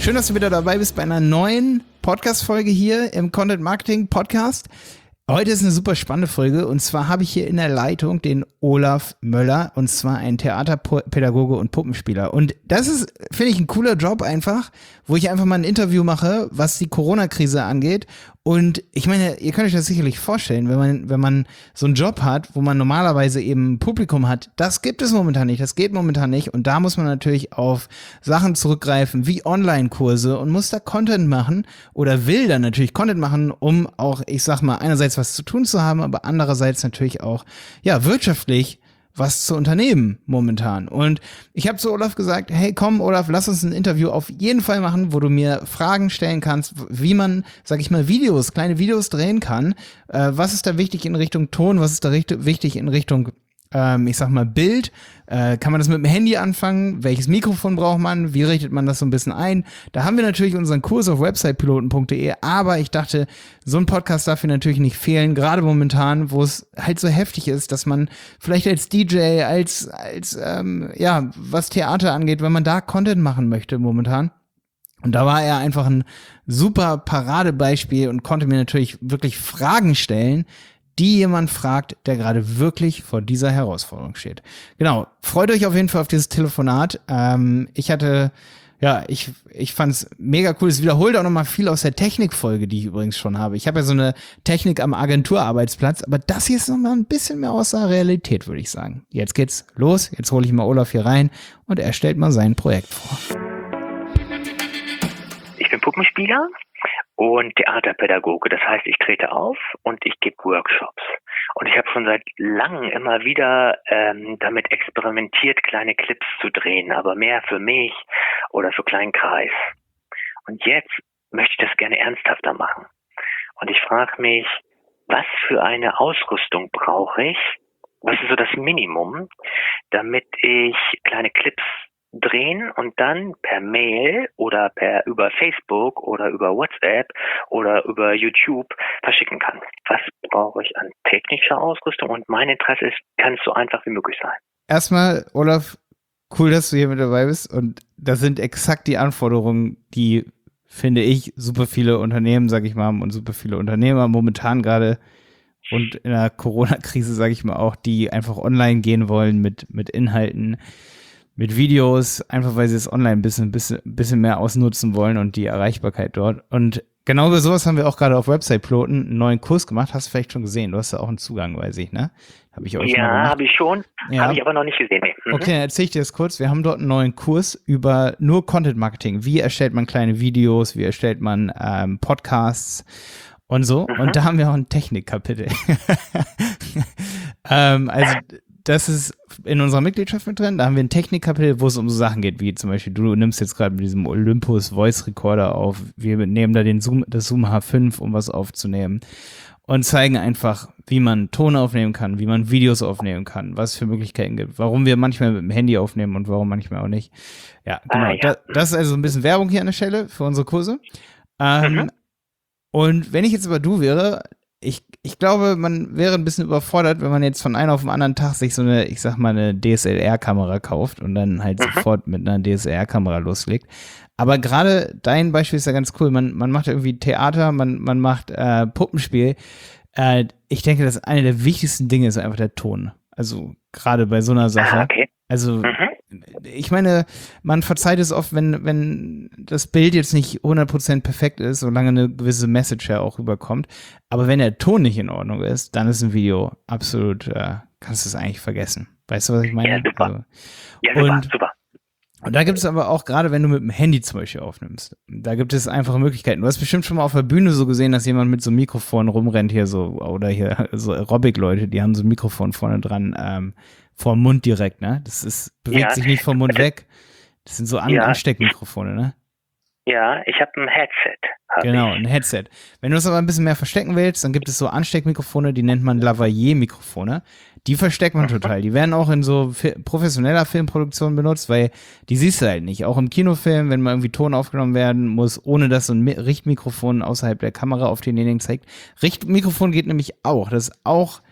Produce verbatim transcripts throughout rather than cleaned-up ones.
Schön, dass du wieder dabei bist bei einer neuen Podcast-Folge hier im Content Marketing Podcast. Heute ist eine super spannende Folge und zwar habe ich hier in der Leitung den Olaf Möller und zwar ein Theaterpädagoge und Puppenspieler. Und das ist, finde ich, ein cooler Job einfach, wo ich einfach mal ein Interview mache, was die Corona-Krise angeht. Und ich meine, ihr könnt euch das sicherlich vorstellen, wenn man, wenn man so einen Job hat, wo man normalerweise eben Publikum hat, das gibt es momentan nicht, das geht momentan nicht. Und da muss man natürlich auf Sachen zurückgreifen, wie Online-Kurse und muss da Content machen oder will dann natürlich Content machen, um auch, ich sag mal, einerseits was zu tun zu haben, aber andererseits natürlich auch, ja, wirtschaftlich was zu unternehmen momentan. Und ich habe zu Olaf gesagt, hey komm Olaf, lass uns ein Interview auf jeden Fall machen, wo du mir Fragen stellen kannst, wie man, sag ich mal, Videos, kleine Videos drehen kann. Äh, was ist da wichtig in Richtung Ton, was ist da richt- wichtig in Richtung Ähm, ich sag mal, Bild, äh, kann man das mit dem Handy anfangen? Welches Mikrofon braucht man? Wie richtet man das so ein bisschen ein? Da haben wir natürlich unseren Kurs auf websitepiloten punkt de, aber ich dachte, so ein Podcast darf hier natürlich nicht fehlen, gerade momentan, wo es halt so heftig ist, dass man vielleicht als D J, als, als ähm, ja, was Theater angeht, wenn man da Content machen möchte momentan. Und da war er einfach ein super Paradebeispiel und konnte mir natürlich wirklich Fragen stellen, die jemand fragt, der gerade wirklich vor dieser Herausforderung steht. Genau, freut euch auf jeden Fall auf dieses Telefonat. Ähm, ich hatte, ja, ich ich fand es mega cool. Es wiederholt auch nochmal viel aus der Technikfolge, die ich übrigens schon habe. Ich habe ja so eine Technik am Agenturarbeitsplatz, aber das hier ist nochmal ein bisschen mehr aus der Realität, würde ich sagen. Jetzt geht's los, jetzt hole ich mal Olaf hier rein und er stellt mal sein Projekt vor. Ich bin Puppenspieler und Theaterpädagoge. Das heißt, ich trete auf und ich gebe Workshops. Und ich habe schon seit langem immer wieder ähm, damit experimentiert, kleine Clips zu drehen, aber mehr für mich oder für kleinen Kreis. Und jetzt möchte ich das gerne ernsthafter machen. Und ich frage mich, was für eine Ausrüstung brauche ich? Was ist so das Minimum, damit ich kleine Clips drehen und dann per Mail oder per über Facebook oder über WhatsApp oder über YouTube verschicken kann. Was brauche ich an technischer Ausrüstung? Und mein Interesse ist, kann es so einfach wie möglich sein. Erstmal, Olaf, cool, dass du hier mit dabei bist und das sind exakt die Anforderungen, die, finde ich, super viele Unternehmen, sag ich mal, und super viele Unternehmer momentan gerade und in der Corona-Krise, sag ich mal auch, die einfach online gehen wollen mit, mit Inhalten, mit Videos, einfach weil sie es online ein bisschen, bisschen, bisschen mehr ausnutzen wollen und die Erreichbarkeit dort. Und genau über sowas haben wir auch gerade auf Website-Piloten einen neuen Kurs gemacht. Hast du vielleicht schon gesehen? Du hast ja auch einen Zugang, weiß ich, ne? Hab ich euch ja, habe ich schon. Ja. Habe ich aber noch nicht gesehen. Nee. Mhm. Okay, dann erzähl ich dir das kurz. Wir haben dort einen neuen Kurs über nur Content-Marketing. Wie erstellt man kleine Videos? Wie erstellt man ähm, Podcasts? Und so. Mhm. Und da haben wir auch ein Technikkapitel. ähm, also das ist in unserer Mitgliedschaft mit drin. Da haben wir ein Technikkapitel, wo es um so Sachen geht, wie zum Beispiel, du nimmst jetzt gerade mit diesem Olympus Voice Recorder auf. Wir nehmen da den Zoom, das Zoom H fünf, um was aufzunehmen. Und zeigen einfach, wie man Ton aufnehmen kann, wie man Videos aufnehmen kann, was es für Möglichkeiten gibt, warum wir manchmal mit dem Handy aufnehmen und warum manchmal auch nicht. Ja, genau. Ah, ja. Das, das ist also ein bisschen Werbung hier an der Stelle für unsere Kurse. Ähm, mhm. Und wenn ich jetzt aber du wäre, Ich, ich glaube, man wäre ein bisschen überfordert, wenn man jetzt von einem auf den anderen Tag sich so eine, ich sag mal, eine D S L R-Kamera kauft und dann halt mhm. sofort mit einer D S L R-Kamera loslegt. Aber gerade dein Beispiel ist ja ganz cool. Man, man macht irgendwie Theater, man, man macht äh, Puppenspiel. Äh, ich denke, dass eine der wichtigsten Dinge ist einfach der Ton. Also gerade bei so einer Sache. Ah, okay. Also mhm. ich meine, man verzeiht es oft, wenn, wenn das Bild jetzt nicht hundert Prozent perfekt ist, solange eine gewisse Message ja auch rüberkommt. Aber wenn der Ton nicht in Ordnung ist, dann ist ein Video absolut, äh, kannst du es eigentlich vergessen. Weißt du, was ich meine? Ja, super. Also, ja, super, und, super. Und da gibt es aber auch, gerade wenn du mit dem Handy zum Beispiel aufnimmst, da gibt es einfache Möglichkeiten. Du hast bestimmt schon mal auf der Bühne so gesehen, dass jemand mit so einem Mikrofon rumrennt hier so, oder hier so Aerobic-Leute, die haben so ein Mikrofon vorne dran, ähm, vor dem Mund direkt, ne? Das ist, bewegt ja. sich nicht vom Mund weg. Das sind so An- ja. Ansteckmikrofone, ne? Ja, ich habe ein Headset. Genau, ein Headset. Wenn du es aber ein bisschen mehr verstecken willst, dann gibt es so Ansteckmikrofone, die nennt man Lavalier-Mikrofone. Die versteckt man total. Die werden auch in so fi- professioneller Filmproduktion benutzt, weil die siehst du halt nicht. Auch im Kinofilm, wenn mal irgendwie Ton aufgenommen werden muss, ohne dass so ein Mi- Richtmikrofon außerhalb der Kamera auf denjenigen zeigt. Richtmikrofon geht nämlich auch. Das ist auch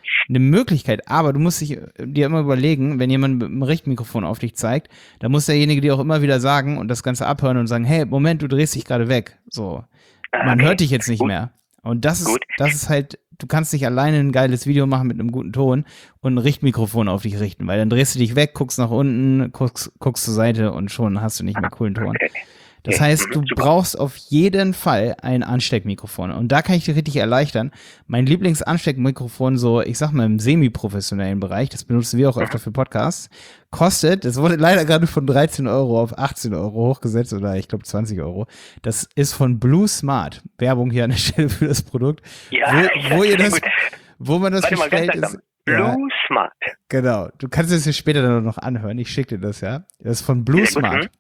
eine Möglichkeit, aber du musst dich, dir immer überlegen, wenn jemand mit einem Richtmikrofon auf dich zeigt, dann muss derjenige dir auch immer wieder sagen und das Ganze abhören und sagen, hey, Moment, du drehst dich gerade weg. So, man Okay. hört dich jetzt nicht Gut. mehr. Und das ist, Gut. das ist halt, du kannst nicht alleine ein geiles Video machen mit einem guten Ton und ein Richtmikrofon auf dich richten, weil dann drehst du dich weg, guckst nach unten, guckst, guckst zur Seite und schon hast du nicht mehr coolen Ton. Okay. Das Ja, heißt, mhm, du super. brauchst auf jeden Fall ein Ansteckmikrofon. Und da kann ich dir richtig erleichtern. Mein Lieblingsansteckmikrofon, so, ich sag mal, im semi-professionellen Bereich, das benutzen wir auch öfter für Podcasts, kostet, das wurde leider gerade von dreizehn Euro auf achtzehn Euro hochgesetzt oder ich glaube zwanzig Euro. Das ist von Blue Smart. Werbung hier an der Stelle für das Produkt. Ja, wo, wo ihr das, gut. wo man das Warte mal, ganz bestellt, langsam. ist, ja, Blue Smart. genau. Du kannst es dir später dann noch anhören. Ich schicke dir das, ja. Das ist von Blue Sehr gut, Smart. mhm.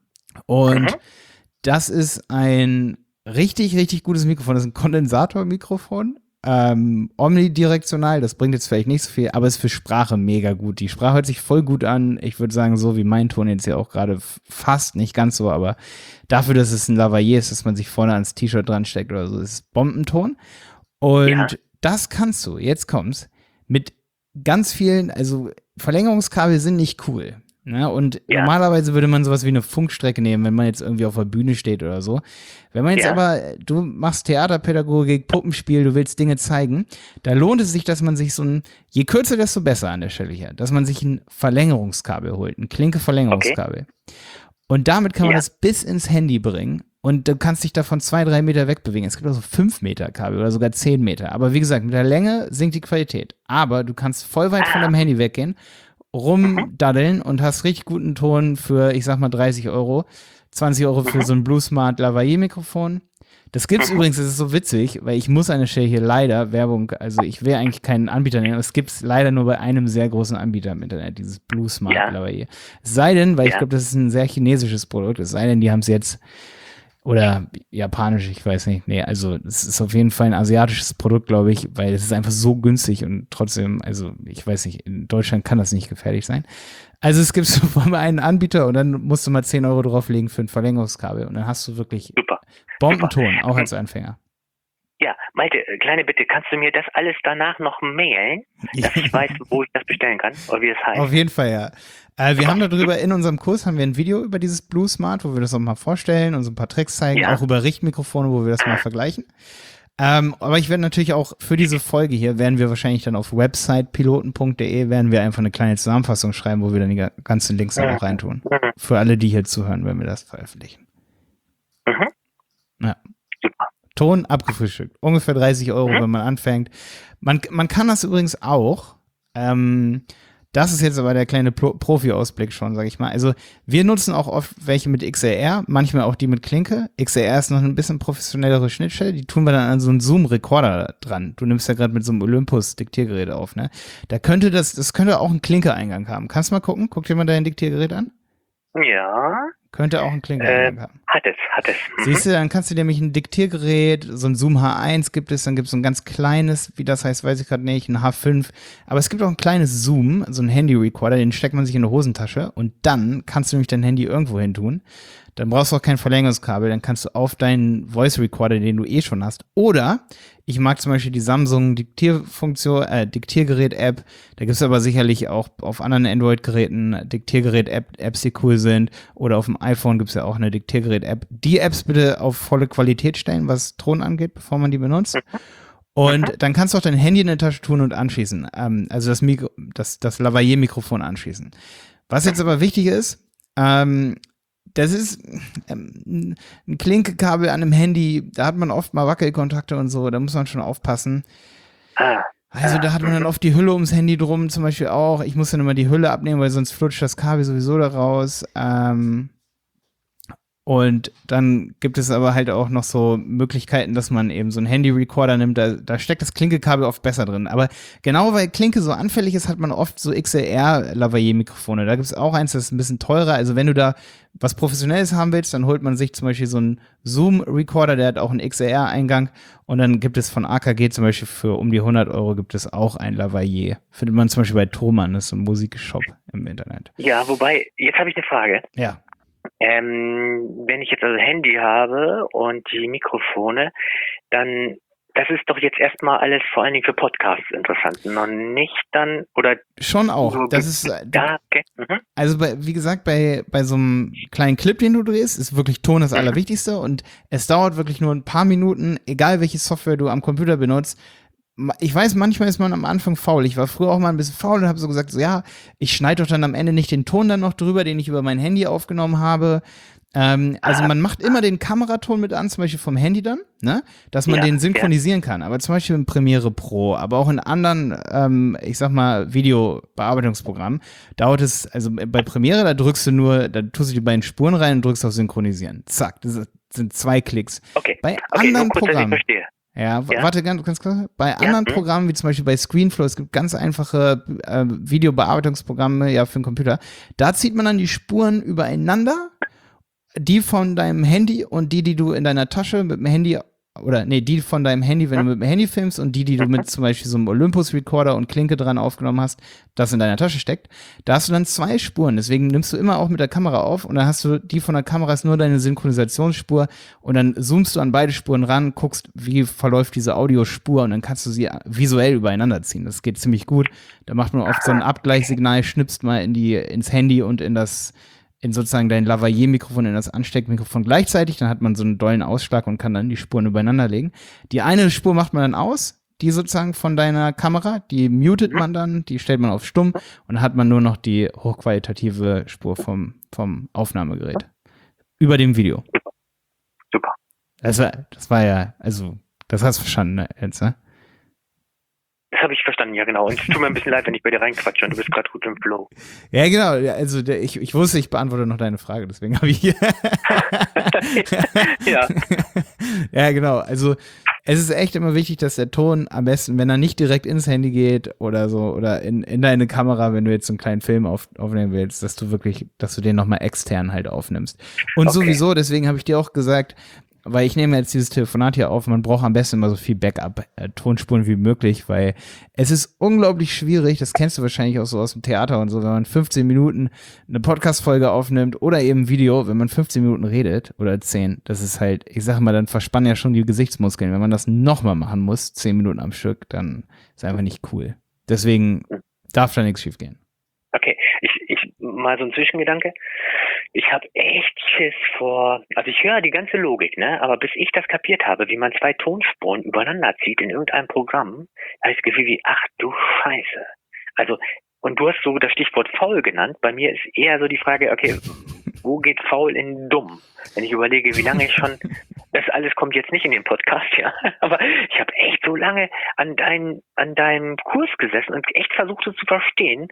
Und Mhm. das ist ein richtig, richtig gutes Mikrofon. Das ist ein Kondensatormikrofon. Ähm, omnidirektional, das bringt jetzt vielleicht nicht so viel, aber ist für Sprache mega gut. Die Sprache hört sich voll gut an. Ich würde sagen, so wie mein Ton jetzt ja auch gerade fast, nicht ganz so, aber dafür, dass es ein Lavalier ist, dass man sich vorne ans T-Shirt dran steckt oder so, ist Bombenton. Und Ja. das kannst du, jetzt kommt's, mit ganz vielen, also Verlängerungskabel sind nicht cool. Ne? Und Ja. normalerweise würde man sowas wie eine Funkstrecke nehmen, wenn man jetzt irgendwie auf der Bühne steht oder so. Wenn man jetzt Ja. aber, du machst Theaterpädagogik, Puppenspiel, du willst Dinge zeigen, da lohnt es sich, dass man sich so ein, je kürzer, desto besser an der Stelle hier, dass man sich ein Verlängerungskabel holt, ein Klinke-Verlängerungskabel. Und damit kann man Ja. das bis ins Handy bringen. Und du kannst dich davon zwei, drei Meter wegbewegen. Es gibt auch so fünf Meter Kabel oder sogar zehn Meter. Aber wie gesagt, mit der Länge sinkt die Qualität. Aber du kannst voll weit von Ah. deinem Handy weggehen, rumdaddeln und hast richtig guten Ton für, ich sag mal, dreißig Euro. zwanzig Euro für Mhm. so ein Blue Smart Lavalier-Mikrofon. Das gibt's Mhm. übrigens, das ist so witzig, weil ich muss an der Stelle hier leider Werbung, also ich will eigentlich keinen Anbieter nennen, aber es gibt's leider nur bei einem sehr großen Anbieter im Internet, dieses Blue Smart Ja. Lavalier. Es sei denn, weil ich Ja. glaube, das ist ein sehr chinesisches Produkt, es sei denn, die haben es jetzt, oder japanisch, ich weiß nicht. Nee, also es ist auf jeden Fall ein asiatisches Produkt, glaube ich, weil es ist einfach so günstig und trotzdem, also ich weiß nicht, in Deutschland kann das nicht gefährlich sein. Also es gibt so von einen Anbieter und dann musst du mal zehn Euro drauflegen für ein Verlängerungskabel und dann hast du wirklich Super. Bombenton, auch als Anfänger. Ja, Malte, äh, kleine Bitte, kannst du mir das alles danach noch mailen, dass ich weiß, wo ich das bestellen kann oder wie es heißt? Auf jeden Fall, ja. Äh, wir haben darüber, in unserem Kurs haben wir ein Video über dieses Blue Smart, wo wir das auch mal vorstellen und so ein paar Tricks zeigen, Ja. auch über Richtmikrofone, wo wir das mal vergleichen. Ähm, aber ich werde natürlich auch für diese Folge hier, werden wir wahrscheinlich dann auf website piloten punkt de, werden wir einfach eine kleine Zusammenfassung schreiben, wo wir dann die ganzen Links dann auch reintun. Mhm. Für alle, die hier zuhören, wenn wir das veröffentlichen. Mhm. Ja. Super. Ton abgefrühstückt. Ungefähr dreißig Euro, Mhm. wenn man anfängt. Man, man kann das übrigens auch. Ähm, das ist jetzt aber der kleine Pro- Profi-Ausblick schon, sag ich mal. Also wir nutzen auch oft welche mit X L R, manchmal auch die mit Klinke. X L R ist noch ein bisschen professionellere Schnittstelle. Die tun wir dann an so einen Zoom-Rekorder dran. Du nimmst ja gerade mit so einem Olympus-Diktiergerät auf, ne? Da könnte das, das könnte auch einen Klinke-Eingang haben. Kannst du mal gucken? Guck dir mal dein Diktiergerät an. Ja, Könnte auch einen äh, Klinke-Eingang haben. hat es, hat es. Mhm. Siehst du, dann kannst du dir nämlich ein Diktiergerät, so ein Zoom H eins gibt es, dann gibt es so ein ganz kleines, wie das heißt, weiß ich gerade nicht, ein H fünf. Aber es gibt auch ein kleines Zoom, so ein Handy-Recorder, den steckt man sich in eine Hosentasche und dann kannst du nämlich dein Handy irgendwo hin tun. Dann brauchst du auch kein Verlängerungskabel, dann kannst du auf deinen Voice-Recorder, den du eh schon hast. Oder ich mag zum Beispiel die Samsung Diktierfunktion, äh, Diktiergerät-App. Da gibt es aber sicherlich auch auf anderen Android-Geräten Diktiergerät-Apps, die cool sind. Oder auf dem iPhone gibt es ja auch eine Diktiergerät-App. Die Apps bitte auf volle Qualität stellen, was Ton angeht, bevor man die benutzt. Und dann kannst du auch dein Handy in der Tasche tun und anschließen. Ähm, also das, Mikro, das, das Lavalier-Mikrofon anschließen. Was jetzt aber wichtig ist, ähm, das ist ähm, ein Klinkekabel an einem Handy, da hat man oft mal Wackelkontakte und so, da muss man schon aufpassen. Ah, Also da hat man dann oft die Hülle ums Handy drum, zum Beispiel auch. Ich muss dann immer die Hülle abnehmen, weil sonst flutscht das Kabel sowieso da raus. Ähm, und dann gibt es aber halt auch noch so Möglichkeiten, dass man eben so einen Handy-Recorder nimmt, da, da steckt das Klinkekabel oft besser drin. Aber genau weil Klinke so anfällig ist, hat man oft so X L R-Lavalier-Mikrofone. Da gibt es auch eins, das ist ein bisschen teurer. Also wenn du da was Professionelles haben willst, dann holt man sich zum Beispiel so einen Zoom-Recorder, der hat auch einen X L R-Eingang. Und dann gibt es von A K G zum Beispiel für um die hundert Euro gibt es auch ein Lavalier. Findet man zum Beispiel bei Thomann, das ist so ein Musikshop im Internet. ja, wobei, jetzt habe ich eine Frage. Ja. Ähm, wenn ich jetzt also Handy habe und die Mikrofone, dann das ist doch jetzt erstmal alles vor allen Dingen für Podcasts interessant, noch nicht dann, oder? Schon auch. Das ist, ja, okay. Mhm. Also bei, wie gesagt, bei, bei so einem kleinen Clip, den du drehst, ist wirklich Ton das Allerwichtigste und es dauert wirklich nur ein paar Minuten, egal welche Software du am Computer benutzt. Ich weiß, manchmal ist man am Anfang faul. Ich war früher auch mal ein bisschen faul und habe so gesagt, so ja, ich schneide doch dann am Ende nicht den Ton dann noch drüber, den ich über mein Handy aufgenommen habe. Ähm, also man macht immer den Kameraton mit an, zum Beispiel vom Handy dann, ne, dass man ja, den synchronisieren ja. kann. Aber zum Beispiel in Premiere Pro, aber auch in anderen, ähm, ich sag mal, Videobearbeitungsprogrammen, dauert es, also bei Premiere, da drückst du nur, da tust du die beiden Spuren rein und drückst auf Synchronisieren. Zack, das sind zwei Klicks. Okay. Bei okay, anderen kurz, Programmen. Ich verstehe. Ja, ja, warte ganz, ganz kurz. Bei ja, anderen hm. Programmen, wie zum Beispiel bei Screenflow, es gibt ganz einfache äh, Videobearbeitungsprogramme ja für den Computer. Da zieht man dann die Spuren übereinander, die von deinem Handy und die, die du in deiner Tasche mit dem Handy, oder nee, die von deinem Handy, wenn du mit dem Handy filmst und die, die du mit zum Beispiel so einem Olympus-Recorder und Klinke dran aufgenommen hast, das in deiner Tasche steckt, da hast du dann zwei Spuren. Deswegen nimmst du immer auch mit der Kamera auf und dann hast du die von der Kamera ist nur deine Synchronisationsspur und dann zoomst du an beide Spuren ran, guckst, wie verläuft diese Audiospur und dann kannst du sie visuell übereinander ziehen. Das geht ziemlich gut. Da macht man oft so ein Abgleichssignal, schnippst mal in die, ins Handy und in das in sozusagen dein Lavalier-Mikrofon, in das Ansteckmikrofon gleichzeitig, dann hat man so einen dollen Ausschlag und kann dann die Spuren übereinander legen. Die eine Spur macht man dann aus, die sozusagen von deiner Kamera, die mutet man dann, die stellt man auf stumm und dann hat man nur noch die hochqualitative Spur vom, vom Aufnahmegerät. Über dem Video. Super. Das war, das war ja, also, das hast du verstanden, ne, jetzt, ne? Das habe ich verstanden, ja genau. Und es tut mir ein bisschen leid, wenn ich bei dir reinquatsche und du bist gerade gut im Flow. Ja, genau. Also der, ich, ich wusste, ich beantworte noch deine Frage, deswegen habe ich hier. ja. Ja, genau. Also es ist echt immer wichtig, dass der Ton am besten, wenn er nicht direkt ins Handy geht oder so, oder in, in deine Kamera, wenn du jetzt so einen kleinen Film auf, aufnehmen willst, dass du wirklich, dass du den nochmal extern halt aufnimmst. Und okay. Sowieso, deswegen habe ich dir auch gesagt, weil ich nehme jetzt dieses Telefonat hier auf, man braucht am besten immer so viel Backup-Tonspuren äh, wie möglich, weil es ist unglaublich schwierig, das kennst du wahrscheinlich auch so aus dem Theater und so, wenn man fünfzehn Minuten eine Podcast-Folge aufnimmt oder eben Video, wenn man fünfzehn Minuten redet oder zehn, das ist halt, ich sag mal, dann verspannen ja schon die Gesichtsmuskeln. Wenn man das nochmal machen muss, zehn Minuten am Stück, dann ist einfach nicht cool. Deswegen darf da nichts schief gehen. Okay, ich, ich mal so ein Zwischengedanke. Ich habe echt Schiss vor, also ich höre die ganze Logik, ne, aber bis ich das kapiert habe, wie man zwei Tonspuren übereinander zieht in irgendeinem Programm, habe ich das Gefühl wie, ach du Scheiße. Also, und du hast so das Stichwort faul genannt, bei mir ist eher so die Frage, okay, wo geht faul in dumm? Wenn ich überlege, wie lange ich schon, das alles kommt jetzt nicht in den Podcast, ja, aber ich habe echt so lange an dein, an deinem Kurs gesessen und echt versucht, es zu verstehen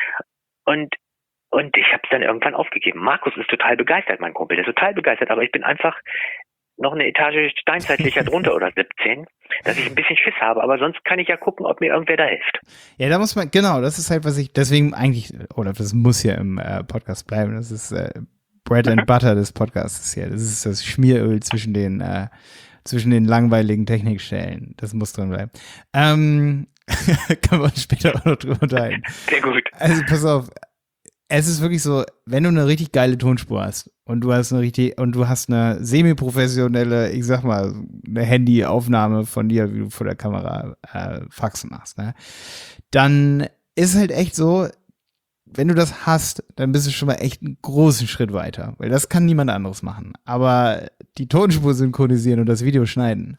und Und ich habe es dann irgendwann aufgegeben. Markus ist total begeistert, mein Kumpel. Der ist total begeistert, aber ich bin einfach noch eine Etage steinzeitlicher drunter oder siebzehn, dass ich ein bisschen Schiss habe. Aber sonst kann ich ja gucken, ob mir irgendwer da hilft. Ja, da muss man, genau, das ist halt, was ich, deswegen eigentlich, oder das muss ja im äh, Podcast bleiben. Das ist äh, Bread and Butter des Podcasts hier. Das ist das Schmieröl zwischen den, äh, zwischen den langweiligen Technikstellen. Das muss drin bleiben. Ähm, können wir uns später auch noch drüber unterhalten. Sehr gut. Also pass auf. Es ist wirklich so, wenn du eine richtig geile Tonspur hast und du hast eine richtig und du hast eine semi-professionelle, ich sag mal, eine Handyaufnahme von dir, wie du vor der Kamera äh, Faxen machst, ne? Dann ist halt echt so, wenn du das hast, dann bist du schon mal echt einen großen Schritt weiter, weil das kann niemand anderes machen. Aber die Tonspur synchronisieren und das Video schneiden,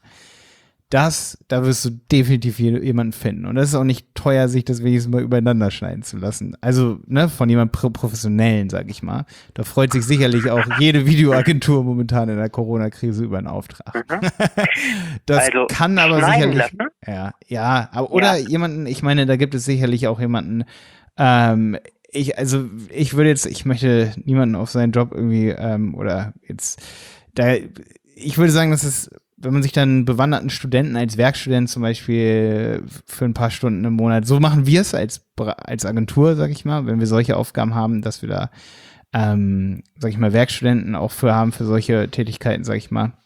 das, da wirst du definitiv jemanden finden. Und das ist auch nicht teuer, sich das wenigstens mal übereinander schneiden zu lassen. Also, ne, von jemandem Professionellen, sag ich mal. Da freut sich sicherlich auch jede Videoagentur momentan in der Corona-Krise über einen Auftrag. Mhm. Das also, kann aber sicherlich, lassen? ja, ja, aber, oder ja. jemanden, ich meine, da gibt es sicherlich auch jemanden, ähm, ich, also, ich würde jetzt, ich möchte niemanden auf seinen Job irgendwie, ähm, oder jetzt, da, ich würde sagen, dass es, wenn man sich dann einen bewanderten Studenten als Werkstudent zum Beispiel für ein paar Stunden im Monat, so machen wir es als, als Agentur, sag ich mal, wenn wir solche Aufgaben haben, dass wir da, ähm, sag ich mal, Werkstudenten auch für haben, für solche Tätigkeiten, sag ich mal.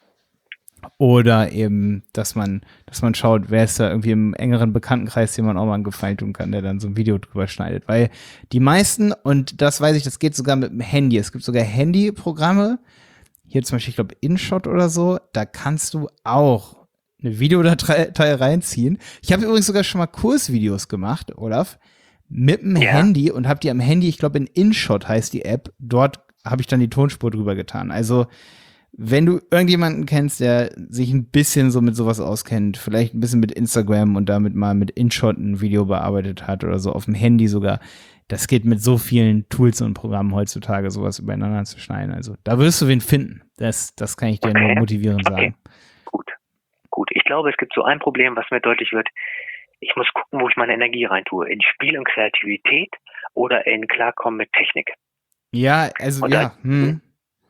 Oder eben, dass man, dass man schaut, wer ist da irgendwie im engeren Bekanntenkreis, dem man auch mal einen Gefallen tun kann, der dann so ein Video drüber schneidet. Weil die meisten, und das weiß ich, das geht sogar mit dem Handy, es gibt sogar Handyprogramme, hier zum Beispiel, ich glaube, InShot oder so, da kannst du auch eine Videodatei reinziehen. Ich habe übrigens sogar schon mal Kursvideos gemacht, Olaf, mit dem Ja. Handy und habe die am Handy, ich glaube in InShot heißt die App, dort habe ich dann die Tonspur drüber getan. Also wenn du irgendjemanden kennst, der sich ein bisschen so mit sowas auskennt, vielleicht ein bisschen mit Instagram und damit mal mit InShot ein Video bearbeitet hat oder so auf dem Handy sogar, das geht mit so vielen Tools und Programmen heutzutage, sowas übereinander zu schneiden. Also da wirst du wen finden. Das, das kann ich dir Okay. nur motivierend Okay. sagen. Gut. Gut. Ich glaube, es gibt so ein Problem, was mir deutlich wird. Ich muss gucken, wo ich meine Energie reintue. In Spiel und Kreativität oder in Klarkommen mit Technik. Ja, also Und ja. da- Hm.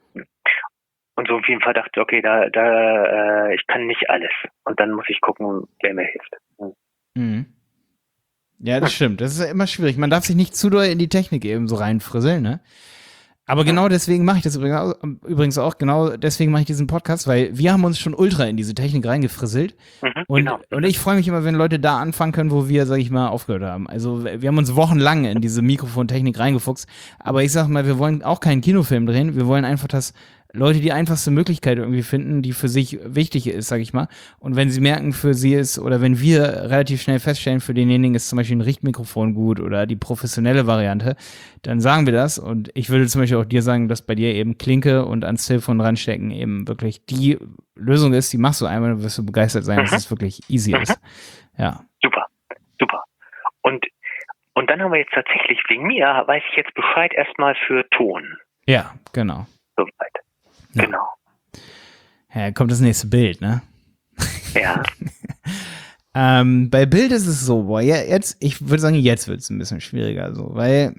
Und so auf jeden Fall dachte ich, okay, da, da, äh, ich kann nicht alles. Und dann muss ich gucken, wer mir hilft. Hm. Mhm. Ja, das stimmt. Das ist ja immer schwierig. Man darf sich nicht zu doll in die Technik eben so reinfrisseln, ne? Aber genau deswegen mache ich das übrigens auch, genau deswegen mache ich diesen Podcast, weil wir haben uns schon ultra in diese Technik reingefrisselt. Mhm, Und, genau. und ich freue mich immer, wenn Leute da anfangen können, wo wir, sag ich mal, aufgehört haben. Also wir haben uns wochenlang in diese Mikrofontechnik reingefuchst. Aber ich sag mal, wir wollen auch keinen Kinofilm drehen. Wir wollen einfach, dass Leute die einfachste Möglichkeit irgendwie finden, die für sich wichtig ist, sag ich mal. Und wenn sie merken, für sie ist, oder wenn wir relativ schnell feststellen, für denjenigen ist zum Beispiel ein Richtmikrofon gut oder die professionelle Variante, dann sagen wir das. Und ich würde zum Beispiel auch dir sagen, dass bei dir eben Klinke und ans Telefon ranstecken eben wirklich die Lösung ist, die machst du einmal, dann wirst du begeistert sein, dass Mhm. es wirklich easy ist. Ja. Super, super. Und, und dann haben wir jetzt tatsächlich, wegen mir, weiß ich jetzt Bescheid erstmal für Ton. Ja, genau. Soweit. Ja. Genau. Ja, kommt das nächste Bild, ne? Ja. Ähm, bei Bild ist es so, boah, ja, jetzt, ich würde sagen, jetzt wird es ein bisschen schwieriger, so, weil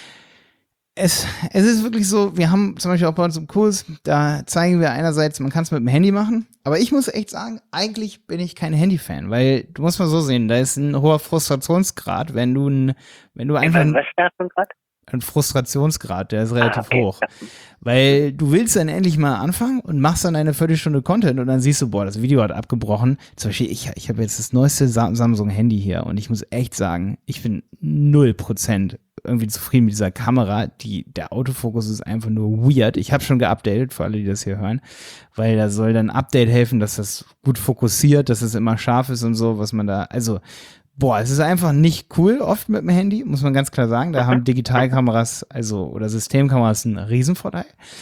es, es ist wirklich so, wir haben zum Beispiel auch bei uns im Kurs, da zeigen wir einerseits, man kann es mit dem Handy machen, aber ich muss echt sagen, eigentlich bin ich kein Handy-Fan, weil du musst mal so sehen, da ist ein hoher Frustrationsgrad, wenn du ein, wenn du einfach Was da gerade? ein Frustrationsgrad, der ist relativ Ah, okay. hoch. Weil du willst dann endlich mal anfangen und machst dann eine Viertelstunde Content und dann siehst du, boah, das Video hat abgebrochen. Zum Beispiel, ich, ich habe jetzt das neueste Sa- Samsung-Handy hier und ich muss echt sagen, ich bin null Prozent irgendwie zufrieden mit dieser Kamera. Die, der Autofokus ist einfach nur weird. Ich habe schon geupdatet, für alle, die das hier hören, weil da soll dann ein Update helfen, dass das gut fokussiert, dass es immer scharf ist und so, was man da, also boah, es ist einfach nicht cool, oft mit dem Handy, muss man ganz klar sagen. Da haben Digitalkameras, also oder Systemkameras einen Riesenvorteil.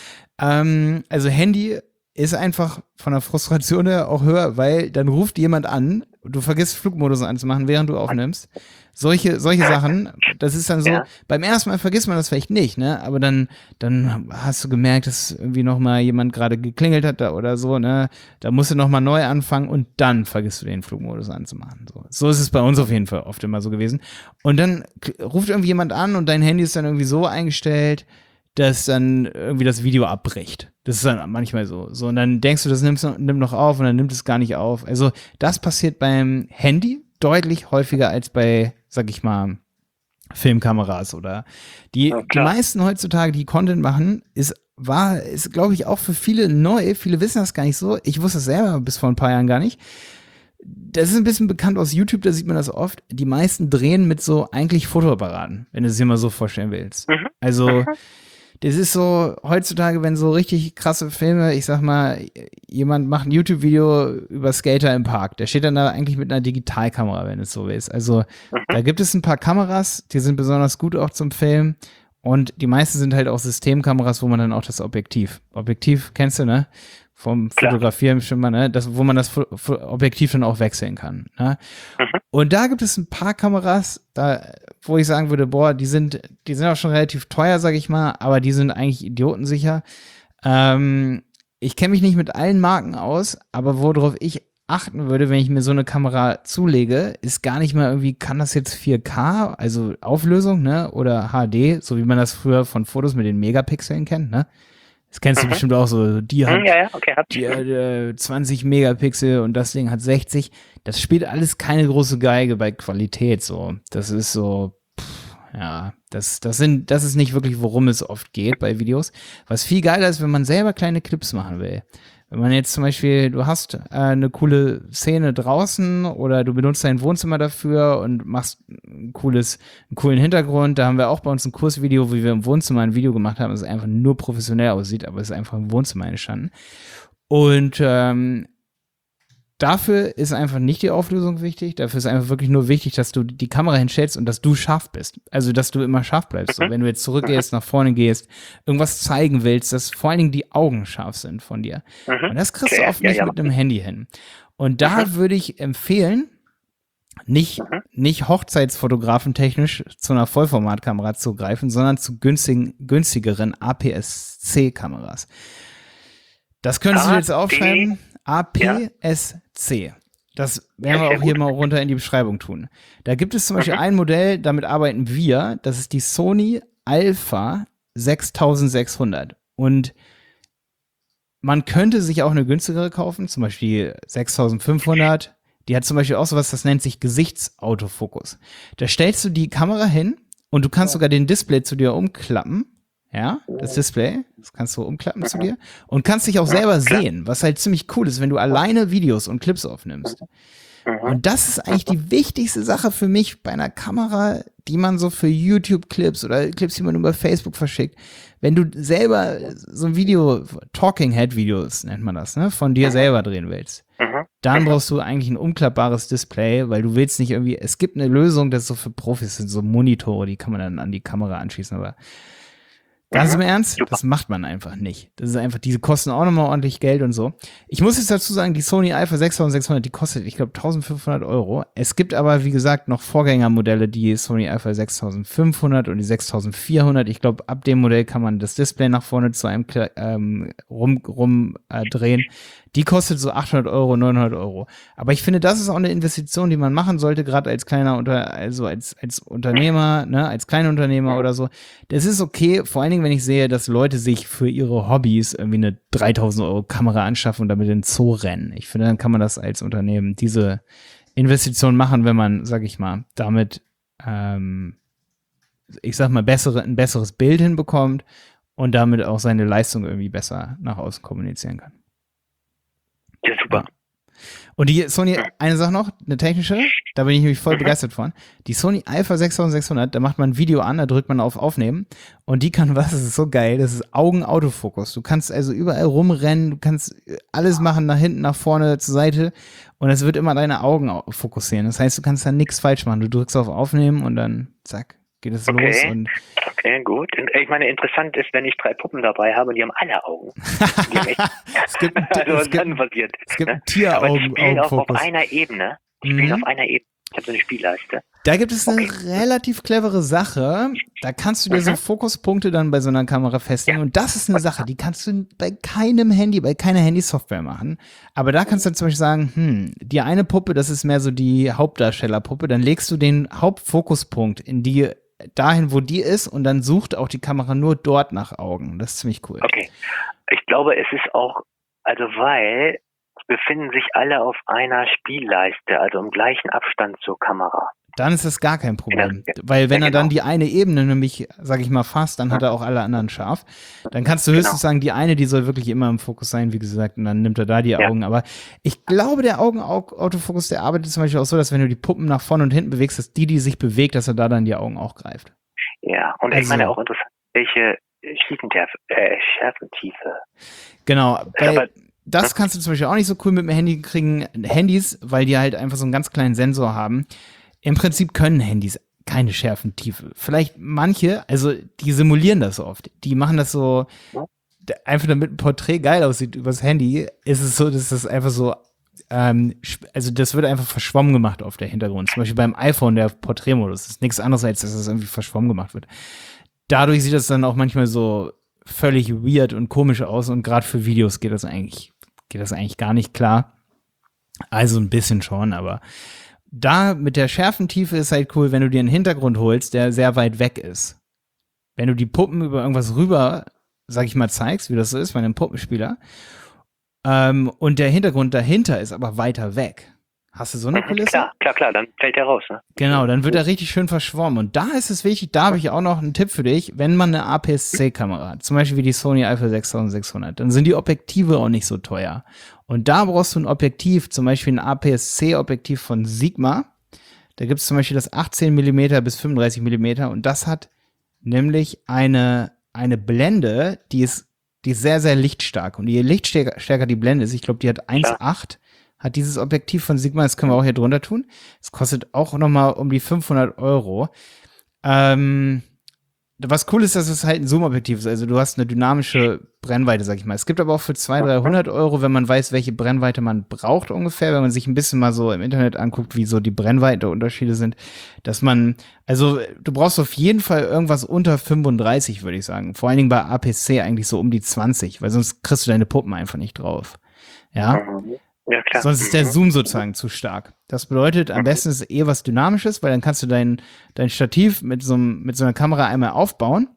Ähm, also Handy ist einfach von der Frustration her auch höher, weil dann ruft jemand an, du vergisst Flugmodus anzumachen, während du aufnimmst. Solche, solche Sachen, das ist dann so, Ja. beim ersten Mal vergisst man das vielleicht nicht, ne? Aber dann, dann hast du gemerkt, dass irgendwie nochmal jemand gerade geklingelt hat da oder so, ne? Da musst du nochmal neu anfangen und dann vergisst du den Flugmodus anzumachen. So. so ist es bei uns auf jeden Fall oft immer so gewesen. Und dann k- ruft irgendwie jemand an und dein Handy ist dann irgendwie so eingestellt, dass dann irgendwie das Video abbricht. Das ist dann manchmal so. So, und dann denkst du, das nimmst, noch- nimmt noch auf und dann nimmt es gar nicht auf. Also, das passiert beim Handy deutlich häufiger als bei, sag ich mal, Filmkameras oder die, Ja, die klar. meisten heutzutage, die Content machen, ist, war, ist, glaube ich, auch für viele neu. Viele wissen das gar nicht so. Ich wusste es selber bis vor ein paar Jahren gar nicht. Das ist ein bisschen bekannt aus YouTube, da sieht man das oft. Die meisten drehen mit so eigentlich Fotoapparaten, wenn du es dir mal so vorstellen willst. Mhm. Also, das ist so, heutzutage, wenn so richtig krasse Filme, ich sag mal, jemand macht ein YouTube-Video über Skater im Park, der steht dann da eigentlich mit einer Digitalkamera, wenn es so ist. Also, da gibt es ein paar Kameras, die sind besonders gut auch zum Filmen. Und die meisten sind halt auch Systemkameras, wo man dann auch das Objektiv, Objektiv kennst du, ne? Vom Klar. Fotografieren bestimmt mal, ne? Das, wo man das Fo- Fo- Objektiv dann auch wechseln kann, ne? Mhm. Und da gibt es ein paar Kameras, da, wo ich sagen würde, boah, die sind, die sind auch schon relativ teuer, sag ich mal, aber die sind eigentlich idiotensicher. Ähm, ich kenne mich nicht mit allen Marken aus, aber worauf ich achten würde, wenn ich mir so eine Kamera zulege, ist gar nicht mal irgendwie, kann das jetzt vier K, also Auflösung, ne, oder H D, so wie man das früher von Fotos mit den Megapixeln kennt, ne? Das kennst du Mhm. bestimmt auch so, die hat Hm, ja, ja, okay, hab ich. die hat äh, zwanzig Megapixel und das Ding hat sechzig. Das spielt alles keine große Geige bei Qualität so. Das ist so, pff, ja, das, das sind, das ist nicht wirklich, worum es oft geht bei Videos. Was viel geiler ist, wenn man selber kleine Clips machen will. Wenn man jetzt zum Beispiel, du hast äh, eine coole Szene draußen oder du benutzt dein Wohnzimmer dafür und machst ein cooles, einen coolen Hintergrund. Da haben wir auch bei uns ein Kursvideo, wie wir im Wohnzimmer ein Video gemacht haben, das einfach nur professionell aussieht, aber es ist einfach im Wohnzimmer entstanden. Und ähm, dafür ist einfach nicht die Auflösung wichtig. Dafür ist einfach wirklich nur wichtig, dass du die Kamera hinstellst und dass du scharf bist. Also, dass du immer scharf bleibst. Mhm. So, wenn du jetzt zurückgehst, nach vorne gehst, irgendwas zeigen willst, dass vor allen Dingen die Augen scharf sind von dir. Mhm. Und das kriegst du Okay, oft ja, nicht ja. mit einem Handy hin. Und da Mhm. würde ich empfehlen, nicht, Mhm. nicht hochzeitsfotografentechnisch zu einer Vollformatkamera zu greifen, sondern zu günstigen, günstigeren A P S C-Kameras. Das könntest du jetzt aufschreiben. A P S C. Das werden wir Ja, sehr auch hier gut. mal runter in die Beschreibung tun. Da gibt es zum Beispiel Mhm. ein Modell, damit arbeiten wir. Das ist die Sony Alpha sechstausendsechshundert. Und man könnte sich auch eine günstigere kaufen, zum Beispiel sechstausendfünfhundert. Die hat zum Beispiel auch sowas, das nennt sich Gesichtsautofokus. Da stellst du die Kamera hin und du kannst sogar den Display zu dir umklappen. Ja, das Display, das kannst du umklappen zu dir und kannst dich auch selber sehen, was halt ziemlich cool ist, wenn du alleine Videos und Clips aufnimmst. Mhm. Und das ist eigentlich die wichtigste Sache für mich bei einer Kamera, die man so für YouTube-Clips oder Clips, die man über Facebook verschickt. Wenn du selber so ein Video, Talking-Head-Videos nennt man das, ne, von dir selber drehen willst, Mhm. dann brauchst du eigentlich ein umklappbares Display, weil du willst nicht irgendwie, es gibt eine Lösung, das ist so für Profis, sind so Monitore, die kann man dann an die Kamera anschließen, aber ganz im Ernst, Super. das macht man einfach nicht. Das ist einfach, diese kosten auch nochmal ordentlich Geld und so. Ich muss jetzt dazu sagen, die Sony Alpha sechstausendsechshundert, die kostet, ich glaube, eintausendfünfhundert Euro. Es gibt aber, wie gesagt, noch Vorgängermodelle, die Sony Alpha sechstausendfünfhundert und die sechstausendvierhundert. Ich glaube, ab dem Modell kann man das Display nach vorne zu einem ähm, rum, rum äh, drehen. Die kostet so achthundert Euro, neunhundert Euro. Aber ich finde, das ist auch eine Investition, die man machen sollte, gerade als kleiner Unter, also als, als Unternehmer, ne, als Kleinunternehmer oder so. Das ist okay, vor allen Dingen, wenn ich sehe, dass Leute sich für ihre Hobbys irgendwie eine dreitausend Euro Kamera anschaffen und damit in den Zoo rennen. Ich finde, dann kann man das als Unternehmen, diese Investition machen, wenn man, sag ich mal, damit, ähm, ich sag mal, bessere, ein besseres Bild hinbekommt und damit auch seine Leistung irgendwie besser nach außen kommunizieren kann. Ja, super. Und die Sony, eine Sache noch, eine technische, da bin ich nämlich voll Mhm. begeistert von. Die Sony Alpha sechstausendsechshundert, da macht man ein Video an, da drückt man auf Aufnehmen und die kann was, das ist so geil, das ist Augenautofokus. Du kannst also überall rumrennen, du kannst alles machen, nach hinten, nach vorne, zur Seite und es wird immer deine Augen au- fokussieren. Das heißt, du kannst da nichts falsch machen. Du drückst auf Aufnehmen und dann, zack, geht es Okay. los und Okay, gut. Und ich meine, interessant ist, wenn ich drei Puppen dabei habe und die haben alle Augen. Die haben echt, es gibt, ein- also es was gibt, dann passiert. es gibt ne? einen Aber die spielen auch auf Tier-Augenfokus. einer Ebene. Die spielen Mhm. auf einer Ebene. Ich habe so eine Spielleiste. Da gibt es eine Okay. relativ clevere Sache. Da kannst du dir so Mhm. Fokuspunkte dann bei so einer Kamera festlegen. Und das ist eine Sache, die kannst du bei keinem Handy, bei keiner Handysoftware machen. Aber da kannst du dann zum Beispiel sagen, hm, die eine Puppe, das ist mehr so die Hauptdarstellerpuppe. Dann legst du den Hauptfokuspunkt in die, dahin, wo die ist. Und dann sucht auch die Kamera nur dort nach Augen. Das ist ziemlich cool. Okay. Ich glaube, es ist auch, also weil es befinden sich alle auf einer Spielleiste, also im gleichen Abstand zur Kamera. Dann ist das gar kein Problem. Ja, Weil wenn ja, er dann genau. die eine Ebene nämlich, sag ich mal, fasst, dann hat er auch alle anderen scharf. Dann kannst du höchstens Genau. sagen, die eine, die soll wirklich immer im Fokus sein, wie gesagt, und dann nimmt er da die Ja. Augen. Aber ich glaube, der Augenautofokus, der arbeitet zum Beispiel auch so, dass wenn du die Puppen nach vorne und hinten bewegst, dass die, die sich bewegt, dass er da dann die Augen auch greift. Ja, und Also- ich meine auch interessant, welche Schiefentiefe, äh, Schärfentiefe. Genau. Bei, Aber- das kannst du zum Beispiel auch nicht so cool mit dem Handy kriegen. Handys, weil die halt einfach so einen ganz kleinen Sensor haben. Im Prinzip können Handys keine Schärfentiefe. Vielleicht manche, also die simulieren das oft. Die machen das so, einfach damit ein Porträt geil aussieht übers Handy, ist es so, dass das einfach so, ähm, also das wird einfach verschwommen gemacht auf der Hintergrund. Zum Beispiel beim iPhone, der Porträtmodus, das ist nichts anderes, als dass das irgendwie verschwommen gemacht wird. Dadurch sieht das dann auch manchmal so völlig weird und komisch aus und gerade für Videos geht das eigentlich, geht das eigentlich gar nicht klar. Also ein bisschen schon, aber da mit der Schärfentiefe ist halt cool, wenn du dir einen Hintergrund holst, der sehr weit weg ist. Wenn du die Puppen über irgendwas rüber, sag ich mal, zeigst, wie das so ist bei einem Puppenspieler, ähm, und der Hintergrund dahinter ist aber weiter weg. Hast du so eine Mhm, Kulisse? Klar, klar, klar, dann fällt der raus. Ne? Genau, dann wird er richtig schön verschwommen. Und da ist es wichtig, da habe ich auch noch einen Tipp für dich, wenn man eine A P S C-Kamera hat, zum Beispiel wie die Sony Alpha sechstausendsechshundert, dann sind die Objektive auch nicht so teuer. Und da brauchst du ein Objektiv, zum Beispiel ein A P S C-Objektiv von Sigma. Da gibt es zum Beispiel das achtzehn Millimeter bis fünfunddreißig Millimeter und das hat nämlich eine, eine Blende, die ist, die ist sehr, sehr lichtstark. Und je lichtstärker die Blende ist, ich glaube, die hat eins Komma acht hat dieses Objektiv von Sigma, das können wir auch hier drunter tun. Es kostet auch nochmal um die fünfhundert Euro. Ähm, was cool ist, dass es halt ein Zoom-Objektiv ist. Also du hast eine dynamische Brennweite, sag ich mal. Es gibt aber auch für zweihundert, dreihundert Euro, wenn man weiß, welche Brennweite man braucht ungefähr, wenn man sich ein bisschen mal so im Internet anguckt, wie so die Brennweite-Unterschiede sind, dass man, also du brauchst auf jeden Fall irgendwas unter fünfunddreißig, würde ich sagen. Vor allen Dingen bei A P S C eigentlich so um die zwanzig, weil sonst kriegst du deine Puppen einfach nicht drauf. Ja? Ja, klar. Sonst ist der Zoom sozusagen zu stark. Das bedeutet, am besten ist es eh was Dynamisches, weil dann kannst du dein, dein Stativ mit so, einem, mit so einer Kamera einmal aufbauen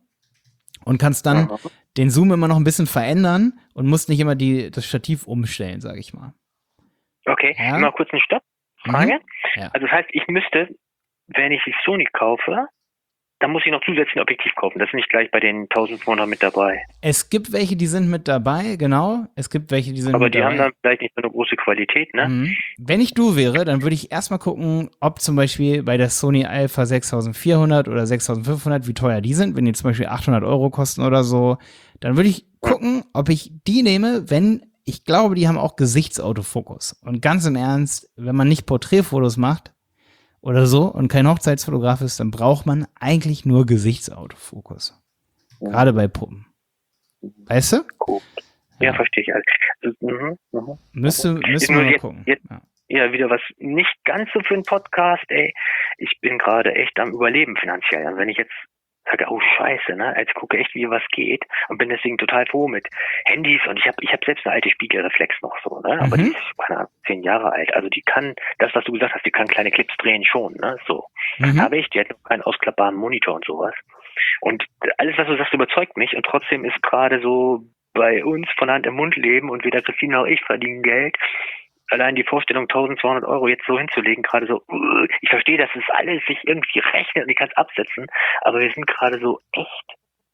und kannst dann mhm. den Zoom immer noch ein bisschen verändern und musst nicht immer die, das Stativ umstellen, sage ich mal. Okay, ja? Mal kurz einen Stopp. Frage. Mhm. Ja. Also das heißt, ich müsste, wenn ich die Sony kaufe, dann muss ich noch zusätzlich ein Objektiv kaufen. Das ist nicht gleich bei den zwölfhundert mit dabei. Es gibt welche, die sind mit dabei, genau. Es gibt welche, die sind Aber mit die dabei. haben dann vielleicht nicht so eine große Qualität, ne? Mhm. Wenn ich du wäre, dann würde ich erstmal gucken, ob zum Beispiel bei der Sony Alpha sechstausendvierhundert oder sechstausendfünfhundert, wie teuer die sind. Wenn die zum Beispiel achthundert Euro kosten oder so, dann würde ich gucken, ob ich die nehme, wenn ich glaube, die haben auch Gesichtsautofokus. Und ganz im Ernst, wenn man nicht Porträtfotos macht, oder so und kein Hochzeitsfotograf ist, dann braucht man eigentlich nur Gesichtsautofokus. Ja. Gerade bei Puppen. Weißt du? Cool. Ja, ja, verstehe ich. Also, mh, mh. Müsste, müssen wir mal jetzt, gucken. Jetzt, ja. ja, wieder was nicht ganz so für einen Podcast, ey. Ich bin gerade echt am Überleben finanziell. Also wenn ich jetzt sage, oh scheiße, ne, jetzt gucke echt, wie was geht und bin deswegen total froh mit Handys und ich habe ich hab selbst eine alte Spiegelreflex noch so, ne, aber mhm. die ist, keine Ahnung, zehn Jahre alt, also die kann, das, was du gesagt hast, die kann kleine Clips drehen schon, ne, so. Mhm. Habe ich, die hat noch keinen ausklappbaren Monitor und sowas. Und alles, was du sagst, überzeugt mich und trotzdem ist gerade so bei uns von Hand im Mund leben und weder Christine noch ich verdienen Geld. Allein die Vorstellung, eintausendzweihundert Euro jetzt so hinzulegen, gerade so, ich verstehe, dass es alles sich irgendwie rechnet und ich kann es absetzen, aber wir sind gerade so echt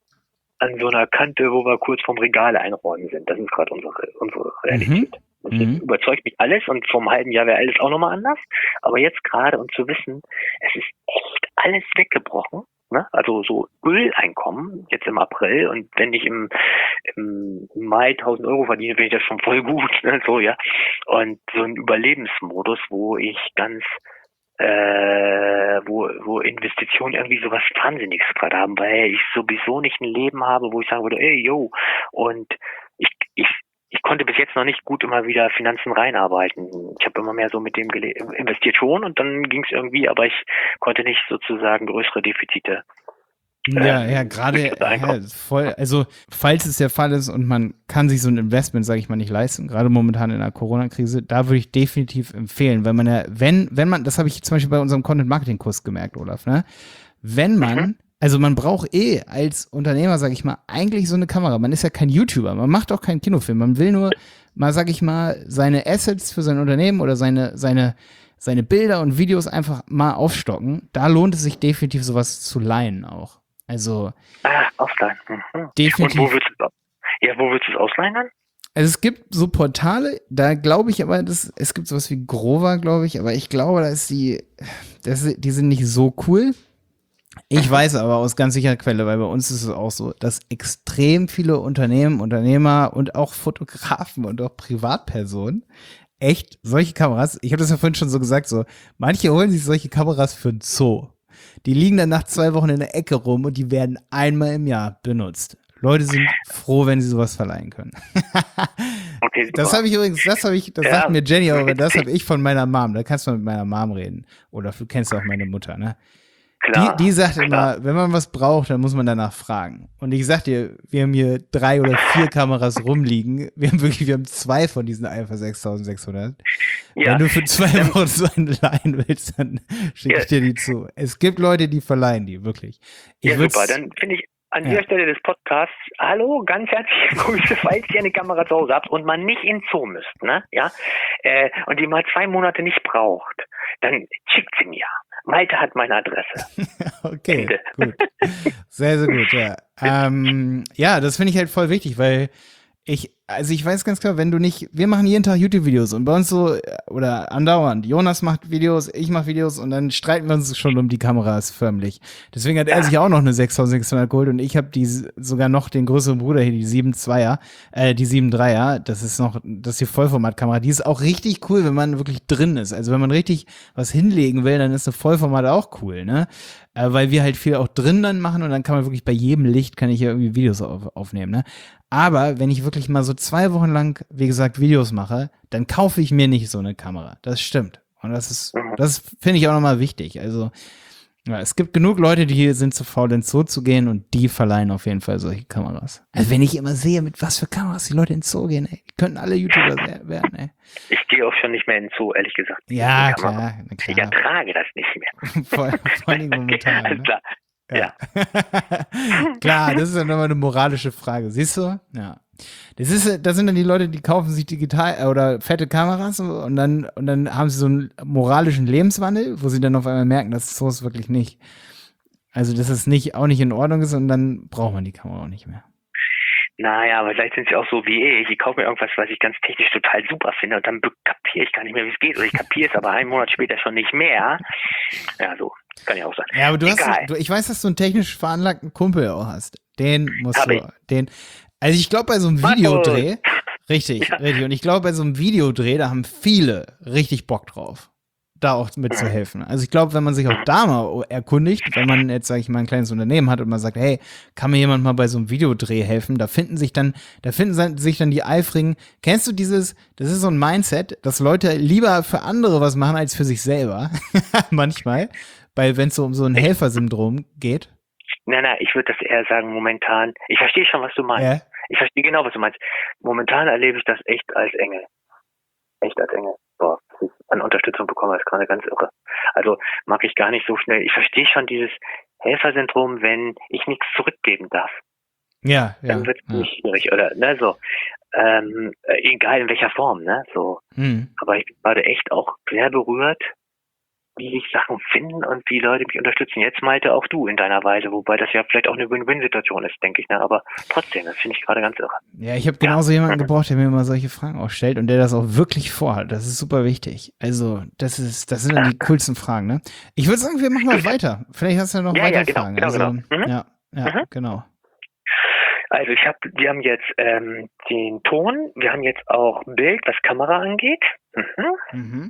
an so einer Kante, wo wir kurz vorm Regale einräumen sind. Das ist gerade unsere, unsere Realität. Mhm. Das mhm. überzeugt mich alles und vor einem halben Jahr wäre alles auch nochmal anders, aber jetzt gerade und zu wissen, es ist echt alles weggebrochen, ne? Also so Öleinkommen jetzt im April und wenn ich im, im Mai tausend Euro verdiene, finde ich das schon voll gut, ne? So, ja. Und so ein Überlebensmodus, wo ich ganz äh, wo wo Investitionen irgendwie sowas Wahnsinniges gerade haben, weil ich sowieso nicht ein Leben habe, wo ich sagen würde, ey, yo, und ich ich ich konnte bis jetzt noch nicht gut immer wieder Finanzen reinarbeiten. Ich habe immer mehr so mit dem gele- investiert schon und dann ging es irgendwie, aber ich konnte nicht sozusagen größere Defizite. Ja, ähm, ja, gerade ja, voll, also falls es der Fall ist und man kann sich so ein Investment, sage ich mal, nicht leisten, gerade momentan in der Corona-Krise, da würde ich definitiv empfehlen, weil man ja, wenn, wenn man, das habe ich zum Beispiel bei unserem Content-Marketing-Kurs gemerkt, Olaf, ne? Wenn man, mhm. also man braucht eh als Unternehmer, sage ich mal, eigentlich so eine Kamera. Man ist ja kein YouTuber, man macht auch keinen Kinofilm, man will nur mal, sage ich mal, seine Assets für sein Unternehmen oder seine, seine, seine Bilder und Videos einfach mal aufstocken. Da lohnt es sich definitiv sowas zu leihen auch. Also ah, ausleihen. Mhm. Definitiv. Und wo willst du, ja, wo willst du es ausleihen dann? Also es gibt so Portale, da glaube ich aber, das, es gibt sowas wie Grover, glaube ich, aber ich glaube, da ist die, das, die sind nicht so cool. Ich weiß aber aus ganz sicherer Quelle, weil bei uns ist es auch so, dass extrem viele Unternehmen, Unternehmer und auch Fotografen und auch Privatpersonen echt solche Kameras, ich habe das ja vorhin schon so gesagt, so manche holen sich solche Kameras für ein Zoo. Die liegen dann nach zwei Wochen in der Ecke rum und die werden einmal im Jahr benutzt. Leute sind froh, wenn sie sowas verleihen können. Okay, das habe ich übrigens, das habe ich, das ja. sagt mir Jenny, aber das habe ich von meiner Mom. Da kannst du mal mit meiner Mom reden. Oder du kennst auch meine Mutter, ne? Klar, die, die sagt klar. immer, wenn man was braucht, dann muss man danach fragen. Und ich sag dir, wir haben hier drei oder vier Kameras rumliegen. Wir haben wirklich, wir haben zwei von diesen Alpha sechstausendsechshundert. Ja. Wenn du für zwei Wochen so einen leihen willst, dann schicke ich ja. dir die zu. Es gibt Leute, die verleihen die, wirklich. Ich ja, super. Dann finde ich an ja. dieser Stelle des Podcasts, hallo, ganz herzliche Grüße, falls ihr eine Kamera zu Hause habt und man nicht in den Zoo müsst, ne, ja, äh, und die mal zwei Monate nicht braucht, dann schickt sie mir. Malte hat meine Adresse. Okay, Ende. Gut. Sehr, sehr gut, ja. ähm, ja, das finde ich halt voll wichtig, weil ich, also ich weiß ganz klar, wenn du nicht, wir machen jeden Tag YouTube-Videos und bei uns so, oder andauernd, Jonas macht Videos, ich mache Videos und dann streiten wir uns schon um die Kameras förmlich. Deswegen hat er sich auch noch eine sechstausendsechshundert geholt und ich habe die sogar noch den größeren Bruder hier, die sieben Komma zweier, äh, die sieben Komma dreier, das ist noch, das ist die Vollformatkamera, die ist auch richtig cool, wenn man wirklich drin ist. Also wenn man richtig was hinlegen will, dann ist eine Vollformat auch cool, ne? Äh, weil wir halt viel auch drin dann machen und dann kann man wirklich bei jedem Licht kann ich hier irgendwie Videos auf, aufnehmen, ne? Aber wenn ich wirklich mal so zwei Wochen lang, wie gesagt, Videos mache, dann kaufe ich mir nicht so eine Kamera. Das stimmt. Und das ist, das finde ich auch nochmal wichtig. Also, ja, es gibt genug Leute, die hier sind zu faul, ins Zoo zu gehen und die verleihen auf jeden Fall solche Kameras. Also wenn ich immer sehe, mit was für Kameras die Leute ins Zoo gehen, ey, die könnten alle YouTuber werden, ey. Ich gehe auch schon nicht mehr ins Zoo, ehrlich gesagt. Ja, klar, na klar. Ich ertrage das nicht mehr. vor, vor allem momentan. Okay, alles ne? klar. Ja. Klar, das ist ja nochmal eine moralische Frage. Siehst du? Ja. Das ist, das sind dann die Leute, die kaufen sich digital äh, oder fette Kameras und dann, und dann haben sie so einen moralischen Lebenswandel, wo sie dann auf einmal merken, dass so ist wirklich nicht. Also, dass es nicht, auch nicht in Ordnung ist und dann braucht man die Kamera auch nicht mehr. Naja, aber vielleicht sind sie auch so wie ich. Ich kaufe mir irgendwas, was ich ganz technisch total super finde und dann kapiere ich gar nicht mehr, wie es geht. Oder ich kapiere es aber einen Monat später schon nicht mehr. Ja, so. Kann ja auch sein. Ja, aber du Egal. hast, du, ich weiß, dass du einen technisch veranlagten Kumpel auch hast. Den musst Hab du, ich. den, also ich glaube bei so einem Markus. Videodreh, richtig, Ja. richtig, und ich glaube bei so einem Videodreh, da haben viele richtig Bock drauf, da auch mitzuhelfen. Also ich glaube, wenn man sich auch da mal erkundigt, wenn man jetzt, sage ich mal, ein kleines Unternehmen hat und man sagt, hey, kann mir jemand mal bei so einem Videodreh helfen, da finden sich dann, da finden sich dann die eifrigen, kennst du dieses, das ist so ein Mindset, dass Leute lieber für andere was machen als für sich selber, manchmal, weil wenn es so um so ein Helfersyndrom geht. Nein, nein, ich würde das eher sagen, momentan, ich verstehe schon, was du meinst. Ja. Ich verstehe genau, was du meinst. Momentan erlebe ich das echt als Engel. Echt als Engel. Boah, was ich an Unterstützung bekomme, ist gerade ganz irre. Also mag ich gar nicht so schnell. Ich verstehe schon dieses Helfersyndrom, wenn ich nichts zurückgeben darf. Ja, ja. Dann wird es ja. nicht schwierig, oder, ne, so. Ähm, äh, egal in welcher Form, ne, so. Hm. Aber ich bin gerade echt auch sehr berührt, wie sich Sachen finden und wie Leute mich unterstützen. Jetzt, Malte, auch du in deiner Weise, wobei das ja vielleicht auch eine Win-Win-Situation ist, denke ich, ne? Aber trotzdem, das finde ich gerade ganz irre. Ja, ich habe genauso Ja. jemanden gebraucht, der mir mal solche Fragen auch stellt und der das auch wirklich vorhat. Das ist super wichtig. Also, das ist, das sind dann die coolsten Fragen, ne? Ich würde sagen, wir machen mal weiter. Vielleicht hast du ja noch Ja, weitere ja, genau, Fragen. genau, also, genau. Mhm. Ja, ja, Mhm. genau. Also ich habe, wir haben jetzt ähm, den Ton, wir haben jetzt auch Bild, was Kamera angeht. Mhm. Mhm.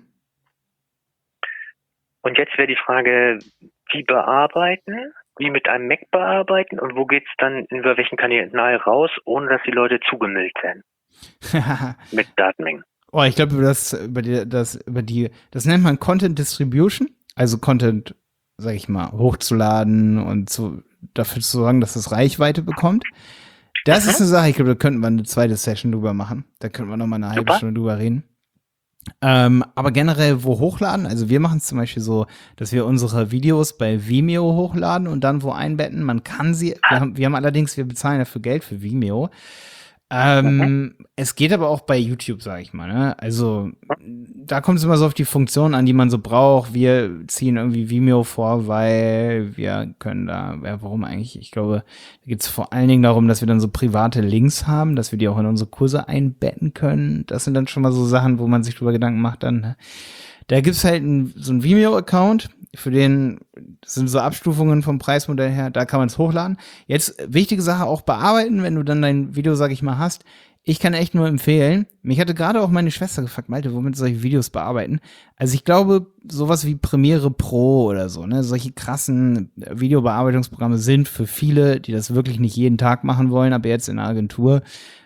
Und jetzt wäre die Frage, wie bearbeiten, wie mit einem Mac bearbeiten und wo geht's dann über welchen Kanal raus, ohne dass die Leute zugemüllt werden mit Datenmengen. Oh, ich glaube, über das, über die, das, über die, das nennt man Content Distribution, also Content, sag ich mal, hochzuladen und so, dafür zu sorgen, dass es Reichweite bekommt. Das Mhm. ist eine Sache, ich glaube, da könnten wir eine zweite Session drüber machen. Da könnten wir noch mal eine halbe Super. Stunde drüber reden. Ähm, aber generell, wo hochladen? Also wir machen es zum Beispiel so, dass wir unsere Videos bei Vimeo hochladen und dann wo einbetten. Man kann sie, wir haben, wir haben allerdings, wir bezahlen dafür Geld für Vimeo. Ähm, Mhm. Es geht aber auch bei YouTube, sage ich mal. Ne? Also da kommt es immer so auf die Funktion an, die man so braucht. Wir ziehen irgendwie Vimeo vor, weil wir können da, ja, warum eigentlich? Ich glaube, da geht es vor allen Dingen darum, dass wir dann so private Links haben, dass wir die auch in unsere Kurse einbetten können. Das sind dann schon mal so Sachen, wo man sich drüber Gedanken macht. Dann, ne? Da gibt's halt ein, so einen Vimeo-Account, für den das sind so Abstufungen vom Preismodell her, da kann man es hochladen. Jetzt wichtige Sache auch bearbeiten, wenn du dann dein Video, sag ich mal, hast. Ich kann echt nur empfehlen, mich hatte gerade auch meine Schwester gefragt, Malte, womit soll ich Videos bearbeiten? Also ich glaube, sowas wie Premiere Pro oder so, ne, solche krassen Videobearbeitungsprogramme sind für viele, die das wirklich nicht jeden Tag machen wollen, aber jetzt in der Agentur,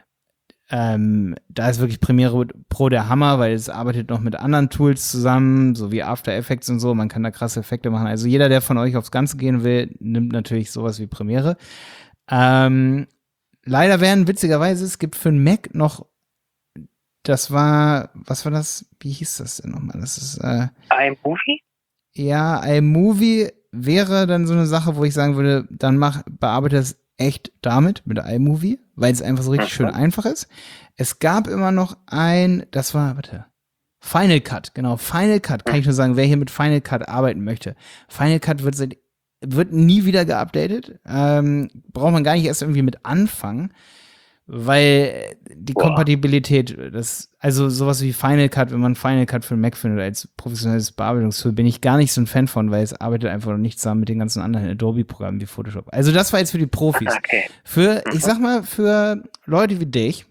Ähm, da ist wirklich Premiere Pro der Hammer, weil es arbeitet noch mit anderen Tools zusammen, so wie After Effects und so. Man kann da krasse Effekte machen. Also jeder, der von euch aufs Ganze gehen will, nimmt natürlich sowas wie Premiere. Ähm, leider werden, witzigerweise, es gibt für einen Mac noch, das war, was war das? Wie hieß das denn nochmal? Das ist, äh, iMovie? ja, iMovie wäre dann so eine Sache, wo ich sagen würde, dann mach, bearbeite es echt damit, mit iMovie, weil es einfach so richtig schön einfach ist. Es gab immer noch ein, das war, warte, Final Cut, genau, Final Cut, kann ich nur sagen, wer hier mit Final Cut arbeiten möchte. Final Cut wird, seit, wird nie wieder geupdatet, ähm, braucht man gar nicht erst irgendwie mit anfangen, weil die Boah. Kompatibilität, das, also sowas wie Final Cut, wenn man Final Cut für den Mac findet als professionelles Bearbeitungstool, bin ich gar nicht so ein Fan von, weil es arbeitet einfach noch nicht zusammen mit den ganzen anderen Adobe-Programmen wie Photoshop. Also das war jetzt für die Profis. Okay. Für, ich sag mal, für Leute wie dich,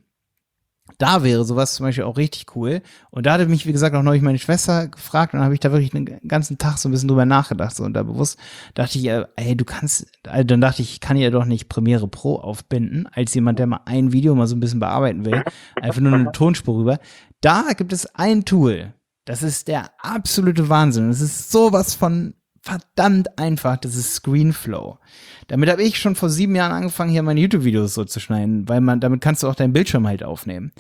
da wäre sowas zum Beispiel auch richtig cool. Und da hatte mich, wie gesagt, auch neulich meine Schwester gefragt und dann habe ich da wirklich den ganzen Tag so ein bisschen drüber nachgedacht. So, und da bewusst dachte ich, ey, du kannst, also dann dachte ich, ich kann ja doch nicht Premiere Pro aufbinden, als jemand, der mal ein Video mal so ein bisschen bearbeiten will. Einfach nur eine Tonspur rüber. Da gibt es ein Tool, das ist der absolute Wahnsinn. Das ist sowas von verdammt einfach, das ist ScreenFlow. Damit habe ich schon vor sieben Jahren angefangen, hier meine YouTube-Videos so zu schneiden, weil man, damit kannst du auch deinen Bildschirm halt aufnehmen.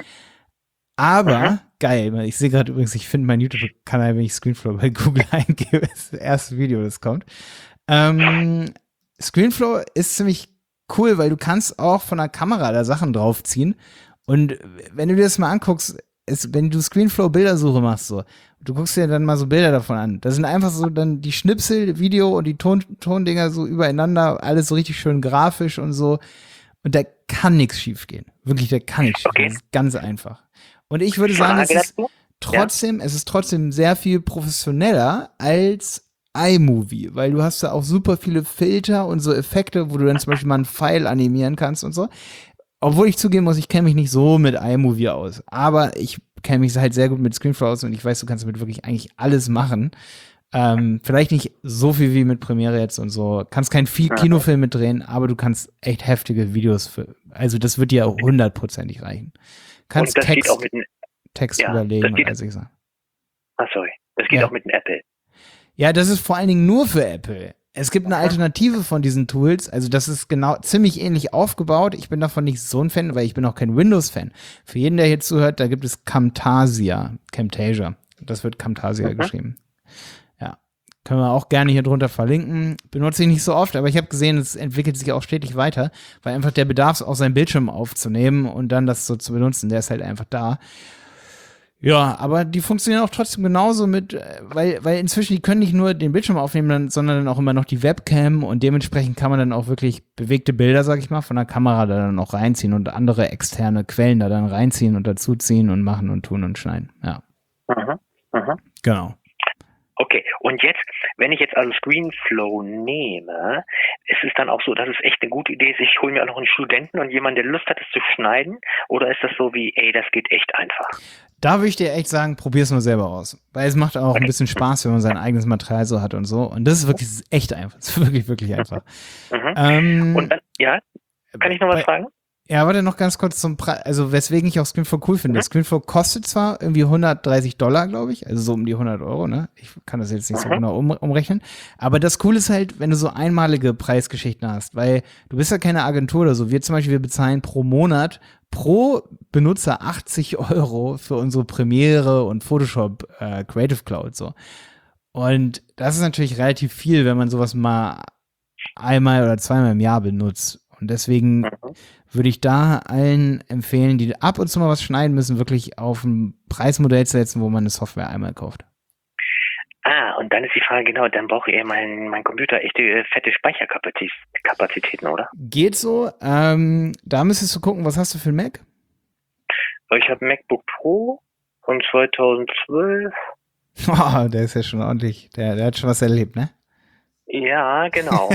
Aber, mhm. geil, ich sehe gerade übrigens, ich finde meinen YouTube-Kanal, wenn ich ScreenFlow bei Google eingebe, ist das erste Video, das kommt. Ähm, ScreenFlow ist ziemlich cool, weil du kannst auch von der Kamera da Sachen draufziehen. Und wenn du dir das mal anguckst, ist, wenn du ScreenFlow-Bildersuche machst, so, du guckst dir dann mal so Bilder davon an. Das sind einfach so dann die Schnipsel, Video und die Ton, Tondinger so übereinander, alles so richtig schön grafisch und so. Und da kann nichts schief gehen. Wirklich, da kann nichts schief gehen. Okay. Das ist ganz einfach. Und ich würde sagen, es ist trotzdem, ja. es ist trotzdem sehr viel professioneller als iMovie, weil du hast da auch super viele Filter und so Effekte, wo du dann zum Beispiel mal einen Pfeil animieren kannst und so. Obwohl ich zugeben muss, ich kenne mich nicht so mit iMovie aus, aber ich kenne mich halt sehr gut mit ScreenFlow aus und ich weiß, du kannst damit wirklich eigentlich alles machen. Ähm, vielleicht nicht so viel wie mit Premiere jetzt und so, kannst keinen Fi- Kinofilm mitdrehen, aber du kannst echt heftige Videos für, also das wird dir hundertprozentig reichen. Kannst und das Text, geht auch mit den, Text ja, überlegen geht, und also ich sag. Ah, sorry. Das geht ja. auch mit dem Apple. Ja, das ist vor allen Dingen nur für Apple. Es gibt eine Alternative von diesen Tools, also das ist genau ziemlich ähnlich aufgebaut. Ich bin davon nicht so ein Fan, weil ich bin auch kein Windows-Fan. Für jeden, der hier zuhört, da gibt es Camtasia, Camtasia. Das wird Camtasia mhm. geschrieben. Ja, können wir auch gerne hier drunter verlinken. Benutze ich nicht so oft, aber ich habe gesehen, es entwickelt sich auch stetig weiter, weil einfach der Bedarf, auch seinen Bildschirm aufzunehmen und dann das so zu benutzen, der ist halt einfach da. Ja, aber die funktionieren auch trotzdem genauso mit, weil, weil inzwischen, die können nicht nur den Bildschirm aufnehmen, sondern dann auch immer noch die Webcam und dementsprechend kann man dann auch wirklich bewegte Bilder, sag ich mal, von der Kamera da dann auch reinziehen und andere externe Quellen da dann reinziehen und dazuziehen und machen und tun und schneiden, ja. Mhm. Mhm. Genau. Okay, und jetzt, wenn ich jetzt also ScreenFlow nehme, ist es dann auch so, dass es echt eine gute Idee ist, ich hole mir auch noch einen Studenten und jemanden, der Lust hat, es zu schneiden? Oder ist das so wie, ey, das geht echt einfach? Da würde ich dir echt sagen, probier es nur selber aus. Weil es macht auch okay. ein bisschen Spaß, wenn man sein eigenes Material so hat und so. Und das ist wirklich das ist echt einfach. Das ist wirklich, wirklich einfach. Mhm. Ähm, und dann, ja, kann ich noch was bei, fragen? Ja, warte noch ganz kurz zum Preis, also weswegen ich auch ScreenFlow cool finde. Mhm. ScreenFlow kostet zwar irgendwie hundertdreißig Dollar, glaube ich, also so um die hundert Euro, ne? Ich kann das jetzt nicht mhm. so genau um, umrechnen. Aber das Coole ist halt, wenn du so einmalige Preisgeschichten hast, weil du bist ja keine Agentur oder so. Wir zum Beispiel, wir bezahlen pro Monat pro Benutzer achtzig Euro für unsere Premiere und Photoshop äh, Creative Cloud so. Und das ist natürlich relativ viel, wenn man sowas mal einmal oder zweimal im Jahr benutzt. Und deswegen mhm. würde ich da allen empfehlen, die ab und zu mal was schneiden müssen, wirklich auf ein Preismodell zu setzen, wo man eine Software einmal kauft. Ah, und dann ist die Frage, genau, dann brauche ich mein, mein Computer echte äh, fette Speicherkapazitäten, oder? Geht so. Ähm, da müsstest du gucken, was hast du für ein Mac? Ich habe ein MacBook Pro von zweitausendzwölf. Oh, der ist ja schon ordentlich. Der, der hat schon was erlebt, ne? Ja, genau.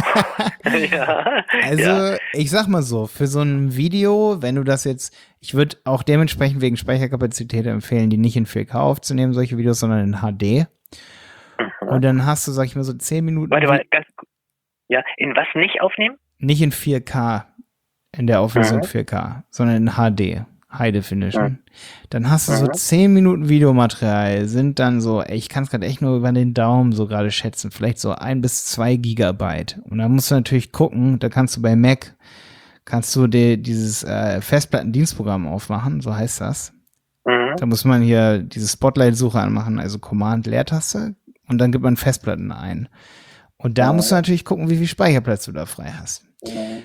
ja, also, ja. ich sag mal so, für so ein Video, wenn du das jetzt, ich würde auch dementsprechend wegen Speicherkapazität empfehlen, die nicht in vier K aufzunehmen, solche Videos, sondern in H D. Mhm. Und dann hast du, sag ich mal, so zehn Minuten. Warte, warte, ganz, ja, in was nicht aufnehmen? Nicht in vier K, in der Auflösung mhm. vier K, sondern in H D. High Definition. Mhm. Dann hast du so mhm. zehn Minuten Videomaterial, sind dann so, ey, ich kann es gerade echt nur über den Daumen so gerade schätzen, vielleicht so ein bis zwei Gigabyte. Und da musst du natürlich gucken, da kannst du bei Mac, kannst du dir dieses äh, Festplattendienstprogramm aufmachen, so heißt das. Mhm. Da muss man hier diese Spotlight-Suche anmachen, also Command-Leertaste und dann gibt man Festplatten ein. Und da mhm. musst du natürlich gucken, wie viel Speicherplatz du da frei hast. Mhm.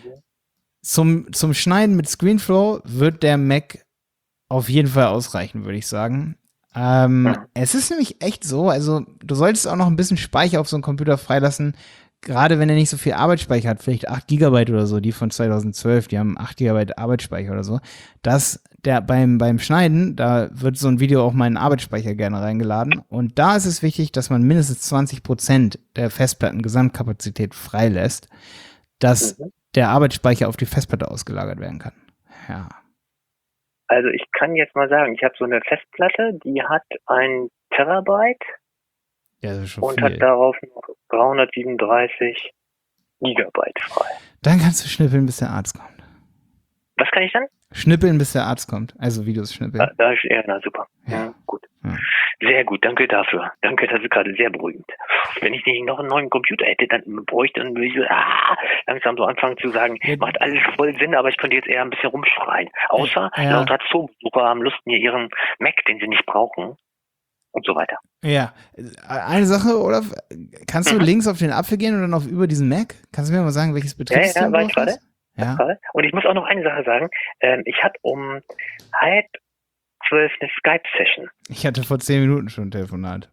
Zum, zum Schneiden mit ScreenFlow wird der Mac auf jeden Fall ausreichen, würde ich sagen. Ähm, ja. Es ist nämlich echt so, also du solltest auch noch ein bisschen Speicher auf so einem Computer freilassen, gerade wenn er nicht so viel Arbeitsspeicher hat, vielleicht acht Gigabyte oder so, die von zweitausendzwölf, die haben acht Gigabyte Arbeitsspeicher oder so, dass der beim, beim Schneiden, da wird so ein Video auch mal in den Arbeitsspeicher gerne reingeladen und da ist es wichtig, dass man mindestens zwanzig Prozent der Festplatten-Gesamtkapazität freilässt, dass Mhm. der Arbeitsspeicher auf die Festplatte ausgelagert werden kann. Ja. Also ich kann jetzt mal sagen, ich habe so eine Festplatte, die hat ein Terabyte Ja, das ist schon und viel. hat darauf noch dreihundertsiebenunddreißig Gigabyte frei. Dann kannst du schnippeln, bis der Arzt kommt. Was kann ich dann? Schnippeln, bis der Arzt kommt. Also Videos schnippeln. Da, da ist, ja, na super. Ja, Ja. gut. Ja. Sehr gut, danke dafür. Danke, das ist gerade sehr beruhigend. Wenn ich nicht noch einen neuen Computer hätte, dann bräuchte dann würde ich so, ah, langsam so anfangen zu sagen, Ja. macht alles voll Sinn, aber ich könnte jetzt eher ein bisschen rumschreien. Außer Ja. lauter Zoobesucher haben Lust, mir ihren Mac, den sie nicht brauchen, und so weiter. Ja, eine Sache, Olaf, kannst du Mhm. links auf den Apfel gehen und dann auf über diesen Mac? Kannst du mir mal sagen, welches Betriebssystem Ja, ja, war du ich drauf hast? Ja. Und ich muss auch noch eine Sache sagen, ähm, ich hatte um halb zwölf eine Skype-Session. Ich hatte vor zehn Minuten schon ein Telefonat.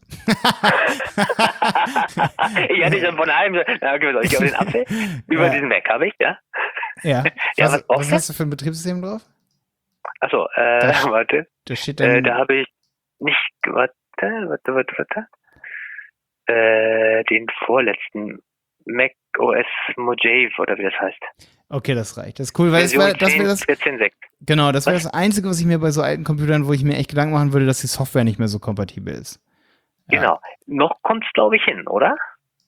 Ich hatte schon von einem, na, okay, ich habe den Apfel, über Ja. diesen Mac habe ich, ja. Ja. Ja, Was, was brauchst was du? hast du für ein Betriebssystem drauf? Achso, äh, Da- warte. Da steht Äh, dann. da habe ich nicht, warte, warte, warte, warte. Äh, den vorletzten Mac O S Mojave oder wie das heißt. Okay, das reicht. Das ist cool, weil das wäre das, wär das, vierzehn Punkt sechs. genau, das wäre Was? das Einzige, was ich mir bei so alten Computern, wo ich mir echt Gedanken machen würde, dass die Software nicht mehr so kompatibel ist. Ja. Genau. Noch kommt's, glaube ich, hin, oder?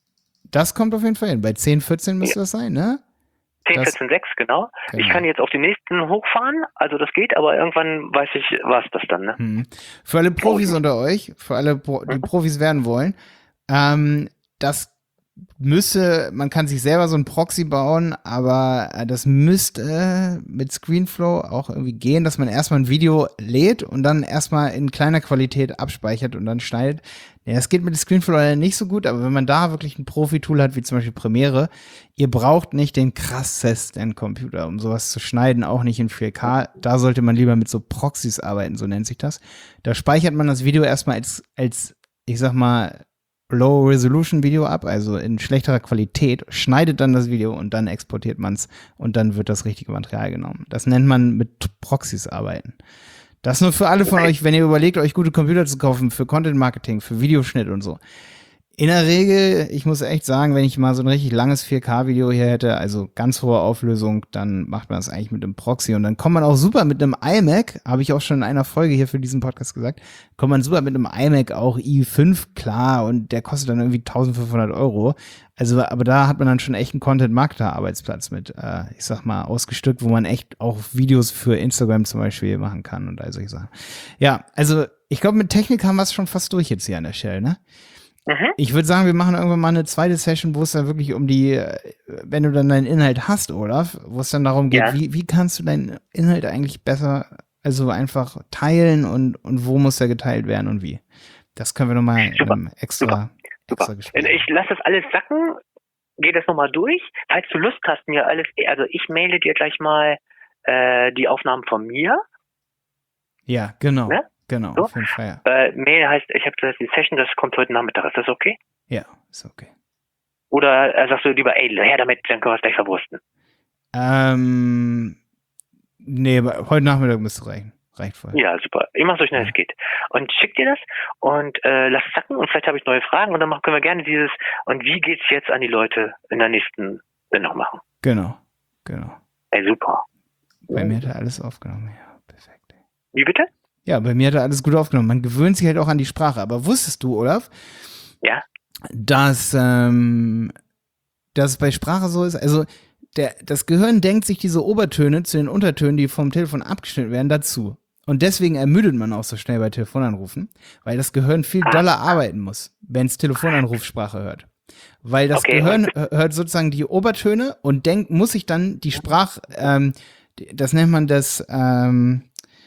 Das kommt auf jeden Fall hin. Bei zehn, vierzehn müsste das sein, ne? zehn Das- vierzehn Punkt sechs, genau. Genau. Ich kann jetzt auf den nächsten hochfahren, also das geht, aber irgendwann weiß ich, was das dann, ne? Hm. Für alle Profis unter euch, für alle, Pro die Mhm. Profis werden wollen, ähm, das müsste, man kann sich selber so ein Proxy bauen, aber äh, das müsste mit ScreenFlow auch irgendwie gehen, dass man erstmal ein Video lädt und dann erstmal in kleiner Qualität abspeichert und dann schneidet. Ja, das geht mit ScreenFlow leider nicht so gut, aber wenn man da wirklich ein Profi-Tool hat, wie zum Beispiel Premiere, ihr braucht nicht den krassesten Computer, um sowas zu schneiden, auch nicht in vier K. Da sollte man lieber mit so Proxys arbeiten, so nennt sich das. Da speichert man das Video erstmal als, als ich sag mal, Low-Resolution-Video ab, also in schlechterer Qualität, schneidet dann das Video und dann exportiert man es und dann wird das richtige Material genommen. Das nennt man mit Proxys arbeiten. Das nur für alle von Okay. euch, wenn ihr überlegt, euch gute Computer zu kaufen für Content-Marketing, für Videoschnitt und so. In der Regel, ich muss echt sagen, wenn ich mal so ein richtig langes vier K-Video hier hätte, also ganz hohe Auflösung, dann macht man das eigentlich mit einem Proxy und dann kommt man auch super mit einem iMac, habe ich auch schon in einer Folge hier für diesen Podcast gesagt, kommt man super mit einem iMac auch i fünf klar und der kostet dann irgendwie eintausendfünfhundert Euro. Also, aber da hat man dann schon echt einen Content-Marketer-Arbeitsplatz mit, äh, ich sag mal, ausgestückt, wo man echt auch Videos für Instagram zum Beispiel machen kann und all solche Sachen. Ja, also ich glaube, mit Technik haben wir es schon fast durch jetzt hier an der Stelle, ne? Mhm. Ich würde sagen, wir machen irgendwann mal eine zweite Session, wo es dann wirklich um die, äh, wenn du dann deinen Inhalt hast, Olaf, wo es dann darum geht, Ja. wie, wie kannst du deinen Inhalt eigentlich besser, also einfach teilen und, und wo muss er geteilt werden und wie. Das können wir nochmal in Super, einem extra, Super. extra Gespräch. Ich lasse das alles sacken, gehe das nochmal durch. Falls du Lust hast, mir alles, also ich maile dir gleich mal äh, die Aufnahmen von mir. Ja, genau. Ne? Genau, So? auf jeden Fall, ja. Äh, Mail heißt, ich habe gesagt, die Session, das kommt heute Nachmittag. Ist das okay? Ja, ist okay. Oder äh, sagst du lieber, ey, her damit, dann können wir es gleich verwursten. Ähm, nee, aber heute Nachmittag müsste reichen. Reicht voll. Ja, super. Ich mach so schnell Ja. es geht. Und schick dir das und äh, lass es sacken und vielleicht habe ich neue Fragen und dann machen, können wir gerne dieses und wie geht's jetzt an die Leute in der nächsten Sendung machen. Genau, genau. Ey, super. Bei mir hat er alles aufgenommen, ja, perfekt. Wie bitte? Ja, bei mir hat er alles gut aufgenommen. Man gewöhnt sich halt auch an die Sprache. Aber wusstest du, Olaf, Ja. dass, ähm, dass es bei Sprache so ist? Also, der, das Gehirn denkt sich diese Obertöne zu den Untertönen, die vom Telefon abgeschnitten werden, dazu. Und deswegen ermüdet man auch so schnell bei Telefonanrufen, weil das Gehirn viel doller arbeiten muss, wenn es Telefonanrufsprache hört. Weil das Okay. Gehirn h- hört sozusagen die Obertöne und denkt, muss sich dann die Sprach, ähm, die- das nennt man das, ähm,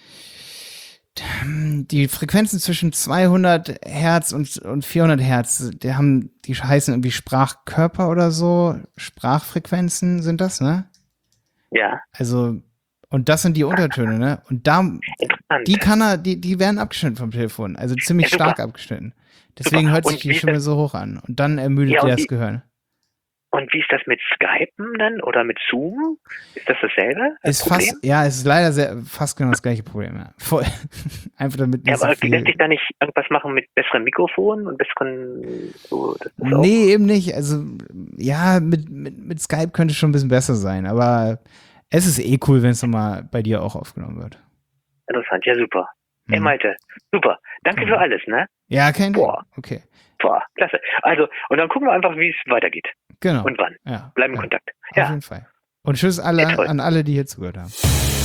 die Frequenzen zwischen zweihundert Hertz und, und vierhundert Hertz, die haben, die heißen irgendwie Sprachkörper oder so, Sprachfrequenzen sind das, ne? Ja. Also, und das sind die Untertöne, ne? Und da, Interessant. die kann er, die, die werden abgeschnitten vom Telefon, also ziemlich Ja, super. stark abgeschnitten. Deswegen Super. hört sich Und die wie ist Stimme das- so hoch an. Und dann ermüdet Ja, und dir das wie- Gehirn. Und wie ist das mit Skypen dann oder mit Zoom? Ist das dasselbe? Das ist fast, ja, es ist leider sehr, fast genau das gleiche Problem. Ja. Voll. Einfach damit nicht ja, aber so viel. lässt sich da nicht irgendwas machen mit besseren Mikrofonen und besseren so, das ist Nee, auch eben nicht. Also, ja, mit, mit, mit Skype könnte es schon ein bisschen besser sein, aber es ist eh cool, wenn es nochmal bei dir auch aufgenommen wird. interessant, ja super. Hm. Hey Malte, super. Danke Hm. für alles, ne? Ja, kein Ding. Boah. Okay. Boah, klasse. Also, und dann gucken wir einfach, wie es weitergeht. Genau. Und wann. Ja. Bleiben in ja. Kontakt. Auf Ja. jeden Fall. Und tschüss alle, Ja, toll. an alle, die hier zugehört haben.